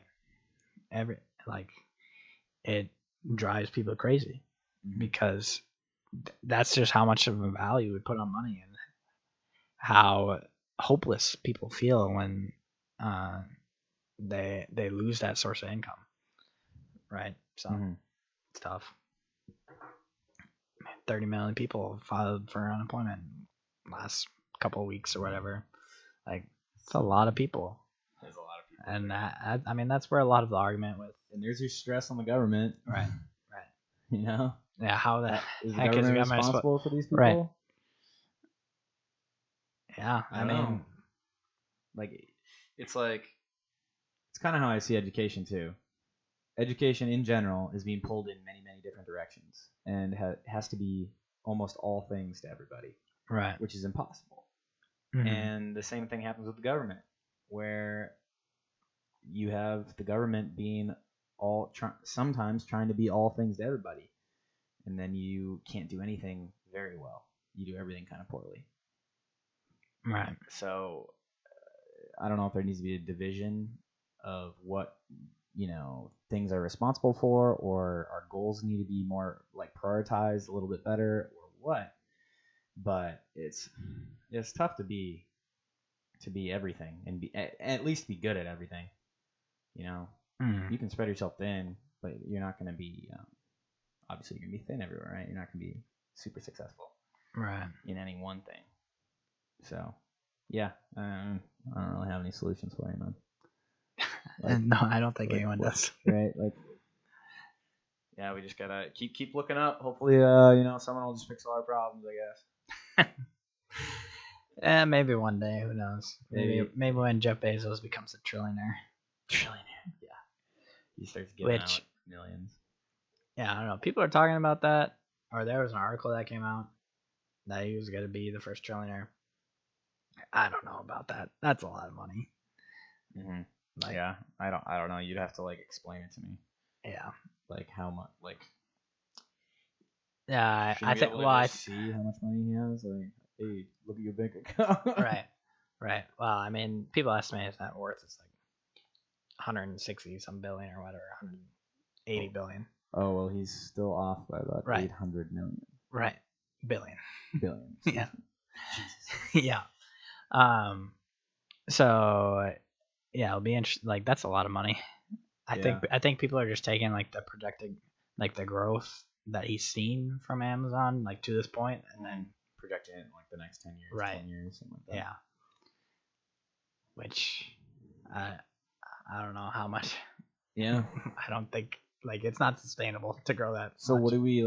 It drives people crazy because that's just how much of a value we put on money, and how hopeless people feel when they lose that source of income. Right. So it's tough. 30 million people filed for unemployment last couple of weeks or whatever. Like, it's a lot of people. There's a lot of people. And that, I mean, that's where a lot of the argument with. And there's your stress on the government. Right. You know? Yeah, how the is the government responsible for these people? Right. Yeah, I mean, like, it's kind of how I see education too. Education in general is being pulled in many, many different directions, and has to be almost all things to everybody. Right. Which is impossible. Mm-hmm. And the same thing happens with the government, where you have the government being sometimes trying to be all things to everybody, and then you can't do anything very well. You do everything kind of poorly. Right. So I don't know if there needs to be a division of what things are responsible for, or our goals need to be more like prioritized a little bit better, or what. But it's tough to be everything and be at least be good at everything. You can spread yourself thin, but you're not going to be obviously you're going to be thin everywhere, right? You're not going to be super successful, right, in any one thing. So yeah, I don't really have any solutions for you, man. No, I don't think anyone does. Right, yeah, we just gotta keep looking up. Hopefully, someone will just fix all our problems, I guess. Maybe one day. Who knows? Maybe when Jeff Bezos becomes a trillionaire. Yeah. He starts giving out millions. Yeah, I don't know. People are talking about that, or there was an article that came out that he was gonna be the first trillionaire. I don't know about that. That's a lot of money. Mm-hmm. Yeah, I don't know. You'd have to explain it to me. Yeah. How much? Yeah, I think. Well, I see how much money he has. Hey, look at your bank account. Right. Well, I mean, people estimate his net worth is 160 some billion or whatever, 180 billion. Oh well, he's still off by about 800 million. Right. Billion. Yeah. Jesus. Yeah. So yeah, it'll be interesting. That's a lot of money. I think people are just taking the projected the growth that he's seen from Amazon to this point, and then projecting it in the next 10 years, right? 10 years, something like that. Yeah. Which I don't know how much. Yeah. I don't think it's not sustainable to grow that. So much. What do we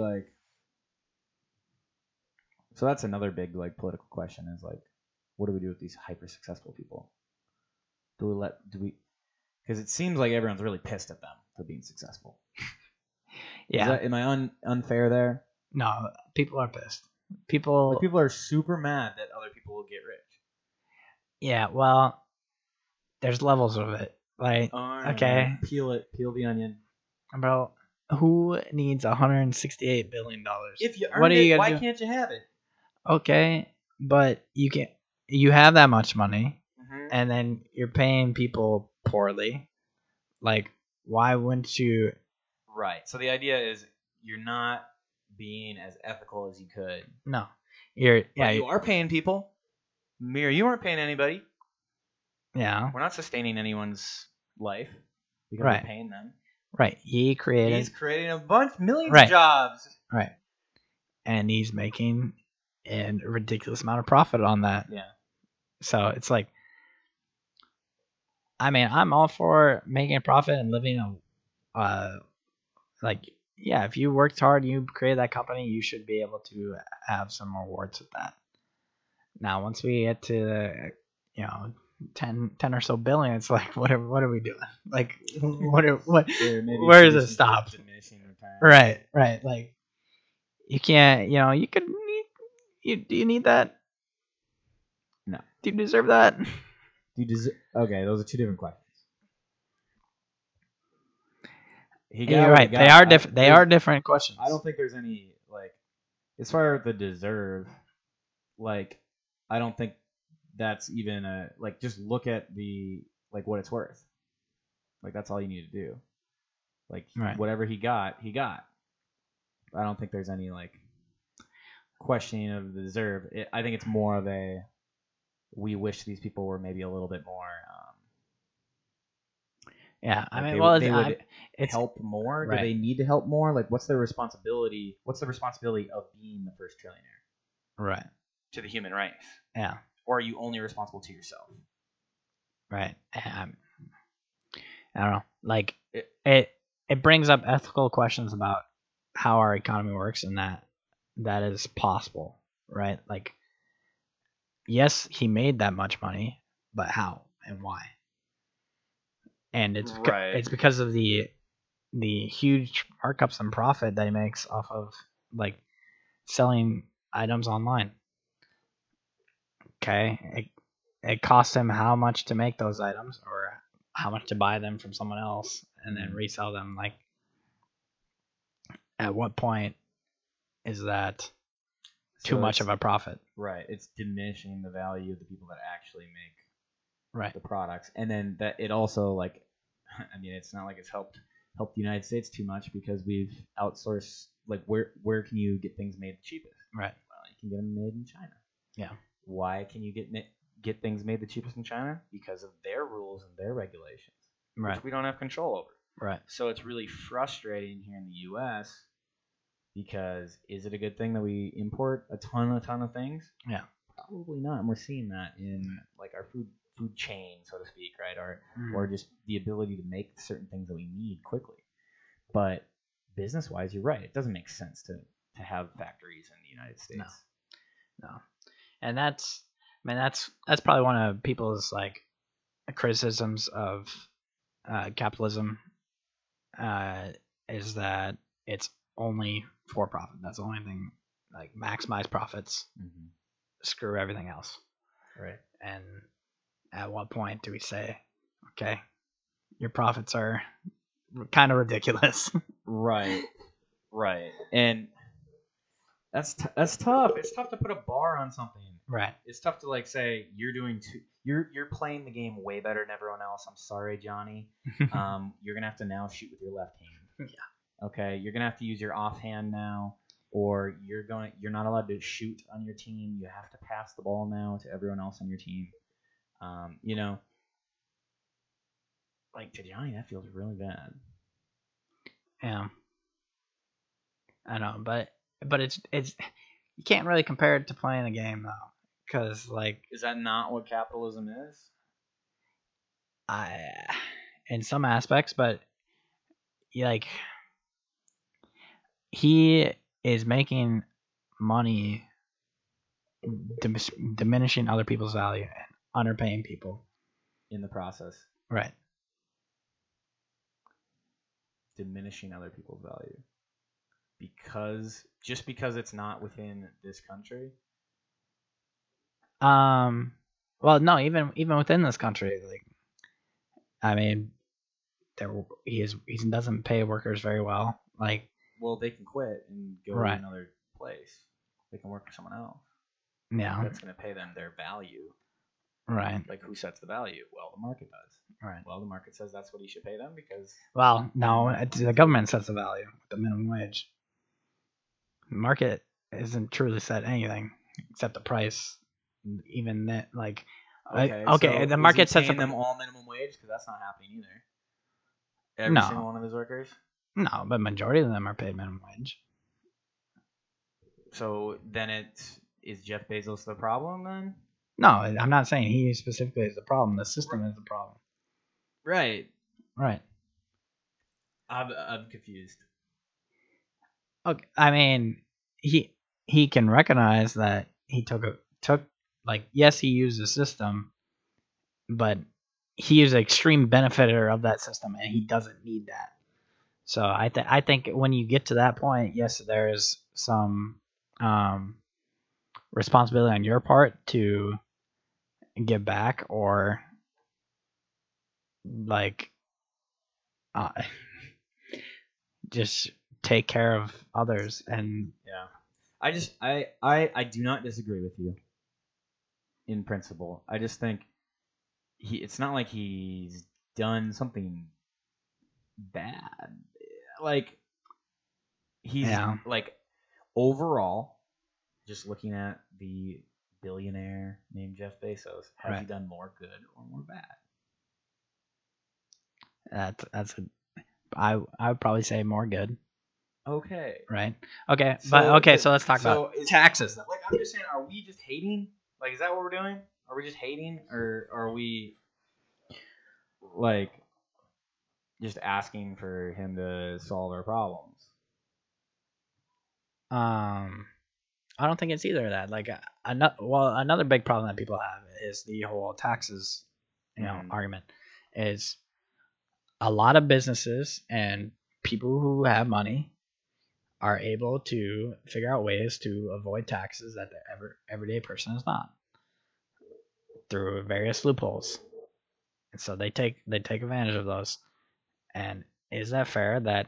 So that's another big political question is what do we do with these hyper successful people? Do we because it seems like everyone's really pissed at them for being successful. Yeah. Am I unfair there? No, people are pissed. People are super mad that other people will get rich. Yeah, well, there's levels of it. Okay. Peel the onion. Bro, who needs $168 billion? If you earned it, why can't you have it? Okay, but you have that much money, and then you're paying people poorly. Why wouldn't you? Right. So the idea is you're not being as ethical as you could. No. You are paying people. Mir, you aren't paying anybody. Yeah. We're not sustaining anyone's life because we're paying them. Right. He's creating millions of jobs. Right. And he's making a ridiculous amount of profit on that. Yeah. So it's I'm all for making a profit and living if you worked hard, you created that company, you should be able to have some rewards with that. Now, once we get to 10 or so billion. It's like, what are we doing? Like, where does it stop? Right. Like, you can't, you could, do you need that? No. Do you deserve that? Okay, those are two different questions. You're right. They are different. They are different questions. I don't think there's any, like, as far as the deserve, like, I don't think that's even a, like, just look at the, like, what it's worth. Like, that's all you need to do. Like, whatever he got. I don't think there's any, like, questioning of the deserve. I think it's more of a, we wish these people were maybe a little bit more. Yeah, I mean, they would help more. Right. Do they need to help more? Like, what's their responsibility? What's the responsibility of being the first trillionaire? Right. To the human race. Yeah. Or are you only responsible to yourself? Right. I don't know. Like, it brings up ethical questions about how our economy works, and that is possible, right? Like, yes, he made that much money, but how and why? And it's because of the huge markups and profit that he makes off of, like, selling items online. Okay, it costs him how much to make those items, or how much to buy them from someone else and then resell them. Like, at what point is that too much of a profit? Right, it's diminishing the value of the people that actually make the products, and then that it also, like, I mean, it's not like it's helped the United States too much, because we've outsourced. Like, where can you get things made the cheapest? Right. Well, you can get them made in China. Yeah. Why can you get things made the cheapest in China? Because of their rules and their regulations, which we don't have control over. Right. So it's really frustrating here in the U.S. because is it a good thing that we import a ton of things? Yeah. Probably not. And we're seeing that in, like, our food chain, so to speak, right? Or just the ability to make certain things that we need quickly. But business-wise, you're right. It doesn't make sense to have factories in the United States. No. And that's probably one of people's, like, criticisms of capitalism, is that it's only for profit. That's the only thing. Like, maximize profits, screw everything else. Right. And at what point do we say, okay, your profits are kind of ridiculous? Right. And that's tough. It's tough to put a bar on something. Right. It's tough to, like, say you're playing the game way better than everyone else. I'm sorry, Johnny. You're gonna have to now shoot with your left hand. Yeah. Okay. You're gonna have to use your offhand now, or you're not allowed to shoot on your team. You have to pass the ball now to everyone else on your team. Like, to Johnny, that feels really bad. Yeah. I know, but it's you can't really compare it to playing a game, though, because, like, is that not what capitalism is? In some aspects, but, like, he is making money diminishing other people's value and underpaying people in the process. Right. Diminishing other people's value because it's not within this country. Well, no, even within this country, like, I mean, he doesn't pay workers very well. Like, well, they can quit and go to another place. They can work for someone else. Yeah, that's going to pay them their value. Right. Like, who sets the value? Well, the market does. Right. Well, the market says that's what he should pay them because. Well, no, the government sets the value with the minimum wage. The market isn't truly set anything except the price. Even that, like, okay, so the market sets them all minimum wage, because that's not happening either. Every single one of his workers. No, but majority of them are paid minimum wage. So then is Jeff Bezos the problem then? No, I'm not saying he specifically is the problem. The system is the problem. Right. I'm confused. Okay, I mean, he can recognize that he took like, yes, he used the system, but he is an extreme benefiter of that system, and he doesn't need that. So I think when you get to that point, yes, there is some responsibility on your part to give back, or like just take care of others. And yeah, I do not disagree with you in principle. I just think it's not like he's done something bad. Like he's like overall, just looking at the billionaire named Jeff Bezos, has he done more good or more bad? I would probably say more good. Okay. Right. Okay. So let's talk about taxes. Like I'm just saying, are we just hating? Like, is that what we're doing? Are we just hating, or are we like just asking for him to solve our problems? I don't think it's either of that. Like, another big problem that people have is the whole taxes, argument. Is a lot of businesses and people who have money are able to figure out ways to avoid taxes that the everyday person is not, through various loopholes. And so they take advantage of those. And is that fair that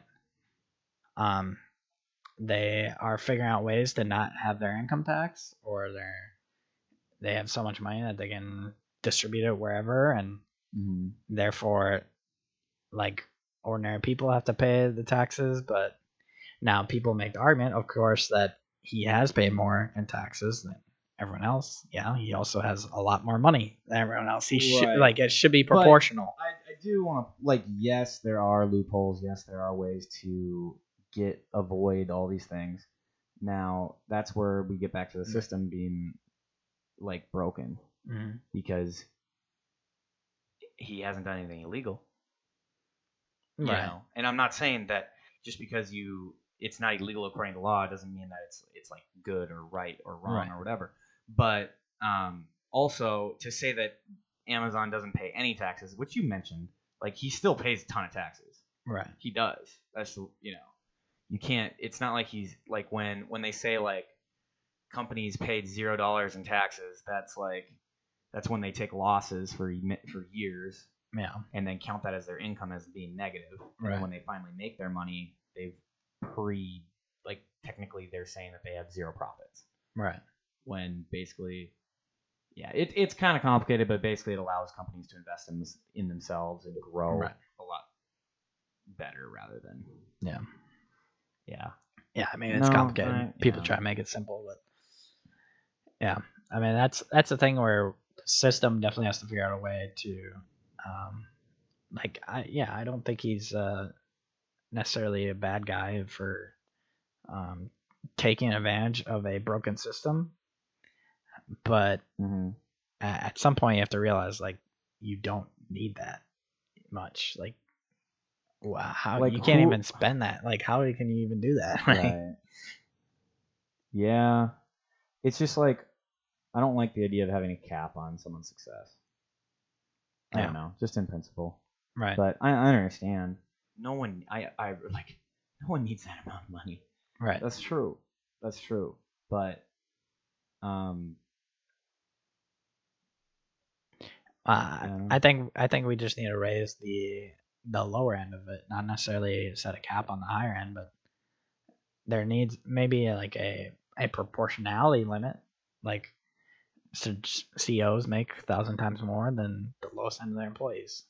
they are figuring out ways to not have their income tax, or they have so much money that they can distribute it wherever, and therefore, like, ordinary people have to pay the taxes? But now people make the argument, of course, that he has paid more in taxes than everyone else. Yeah, he also has a lot more money than everyone else. He should, like, it should be proportional. But I do want to, like, yes, there are loopholes. Yes, there are ways to avoid all these things. Now, that's where we get back to the system being, like, broken. Because he hasn't done anything illegal. You know? And I'm not saying that just because it's not illegal according to law doesn't mean that it's like good or right or wrong or whatever. But also to say that Amazon doesn't pay any taxes, which you mentioned, like, he still pays a ton of taxes. Right. He does. That's, you can't. It's not like he's like when they say like companies paid $0 in taxes. That's when they take losses for years. Yeah. And then count that as their income as being negative. Right. And when they finally make their money, they've technically they're saying that they have zero profits. Right. When basically, yeah, it's kind of complicated, but basically it allows companies to invest in themselves and grow a lot better rather than. Yeah. Yeah. Yeah, I mean, it's complicated. People try to make it simple, but yeah, I mean, that's the thing where the system definitely has to figure out a way to, I don't think he's necessarily a bad guy for taking advantage of a broken system, but at some point you have to realize, like, you don't need that much. Like, wow, how you can't even spend that? Like, how can you even do that? Right. Yeah, it's just like I don't like the idea of having a cap on someone's success. I don't know, just in principle. Right. But I understand. No one needs that amount of money. Right. That's true. But I think we just need to raise the lower end of it, not necessarily set a cap on the higher end, but there needs maybe like a proportionality limit. Like, so CEOs make 1,000 times more than the lowest end of their employees.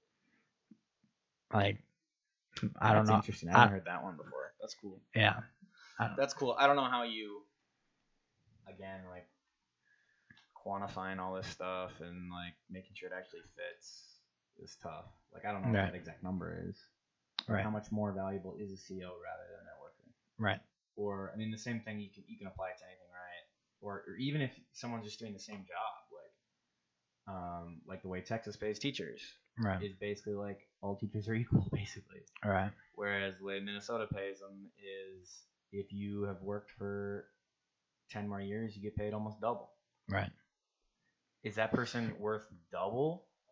Like, I don't know. That's interesting. I haven't heard that one before. That's cool. Yeah. That's cool. I don't know how you, again, like, quantifying all this stuff and, like, making sure it actually fits is tough. Like, I don't know what that exact number is. Right. How much more valuable is a CEO rather than a worker? Right. Or, I mean, the same thing, you can apply it to anything, right? Or even if someone's just doing the same job, like the way Texas pays teachers. Right. Is basically like all teachers are equal, basically. Right. Whereas the way Minnesota pays them is if you have worked for 10 more years, you get paid almost double. Right. Is that person worth double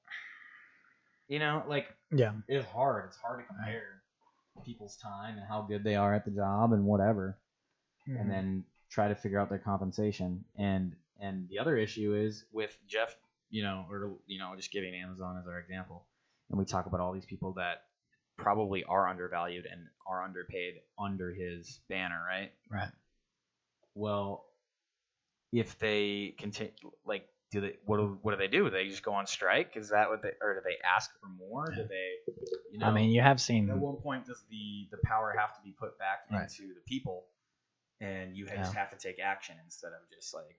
You know, like, yeah, it's hard. It's hard to compare people's time and how good they are at the job and whatever, and then try to figure out their compensation. And the other issue is with Jeff, just giving Amazon as our example, and we talk about all these people that probably are undervalued and are underpaid under his banner, right? Right. Well, if they continue, like, what do they do? Do they just go on strike? Is that what they, or do they ask for more? Yeah. Do they, I mean, you have seen. At one point, does the power have to be put back into the people, and you just have to take action instead of just like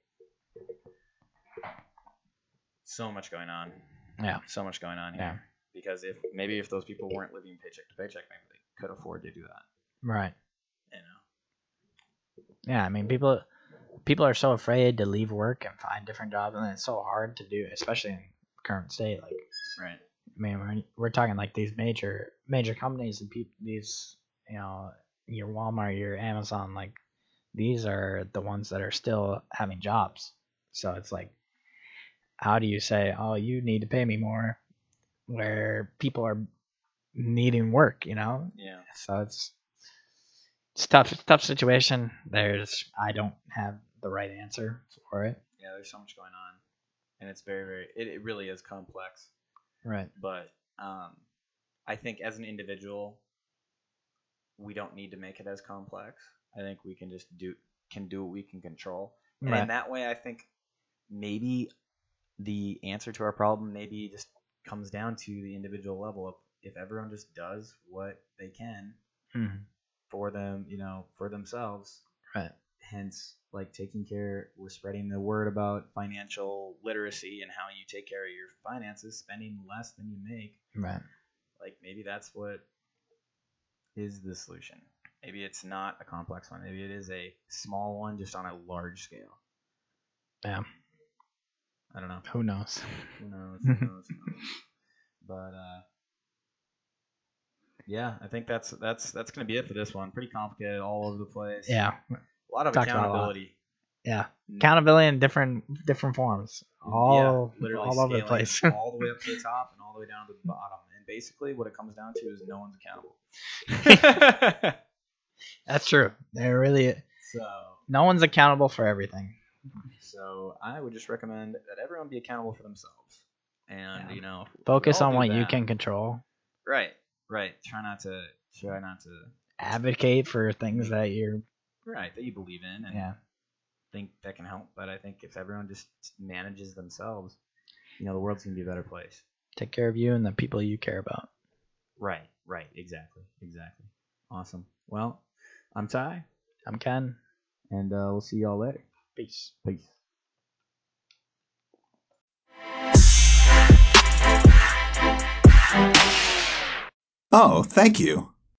so much going on. Yeah. So much going on here. Yeah. Because if those people weren't living paycheck to paycheck, maybe they could afford to do that. Right. You know. Yeah, I mean, people are so afraid to leave work and find different jobs, and it's so hard to do, especially in the current state. Like, right. I mean, we're talking like these major companies and these, your Walmart, your Amazon, like these are the ones that are still having jobs. So it's like, how do you say, oh, you need to pay me more, where people are needing work, Yeah. So it's tough situation. I don't have the right answer for it. Yeah, there's so much going on, and it's very, it really is complex. Right. But I think as an individual, we don't need to make it as complex. I think we can just do what we can control, and in that way, I think maybe the answer to our problem maybe just comes down to the individual level of if everyone just does what they can for them, for themselves. Right. Hence, like we're spreading the word about financial literacy and how you take care of your finances, spending less than you make. Right. Like maybe that's what is the solution. Maybe it's not a complex one. Maybe it is a small one just on a large scale. Yeah. I don't know. Who knows? Who knows? But yeah, I think that's gonna be it for this one. Pretty complicated, all over the place. Yeah. A lot of accountability. Yeah. Accountability in different forms. Literally all over the place. All the way up to the top and all the way down to the bottom. And basically what it comes down to is no one's accountable. That's true. They're really no one's accountable for everything. So I would just recommend that everyone be accountable for themselves. And focus on what you can control. Right. Try not to advocate for things that you're that you believe in and think that can help. But I think if everyone just manages themselves, the world's gonna be a better place. Take care of you and the people you care about. Right. Exactly. Awesome. Well, I'm Ty. I'm Ken. And we'll see y'all later. Peace. Oh, thank you.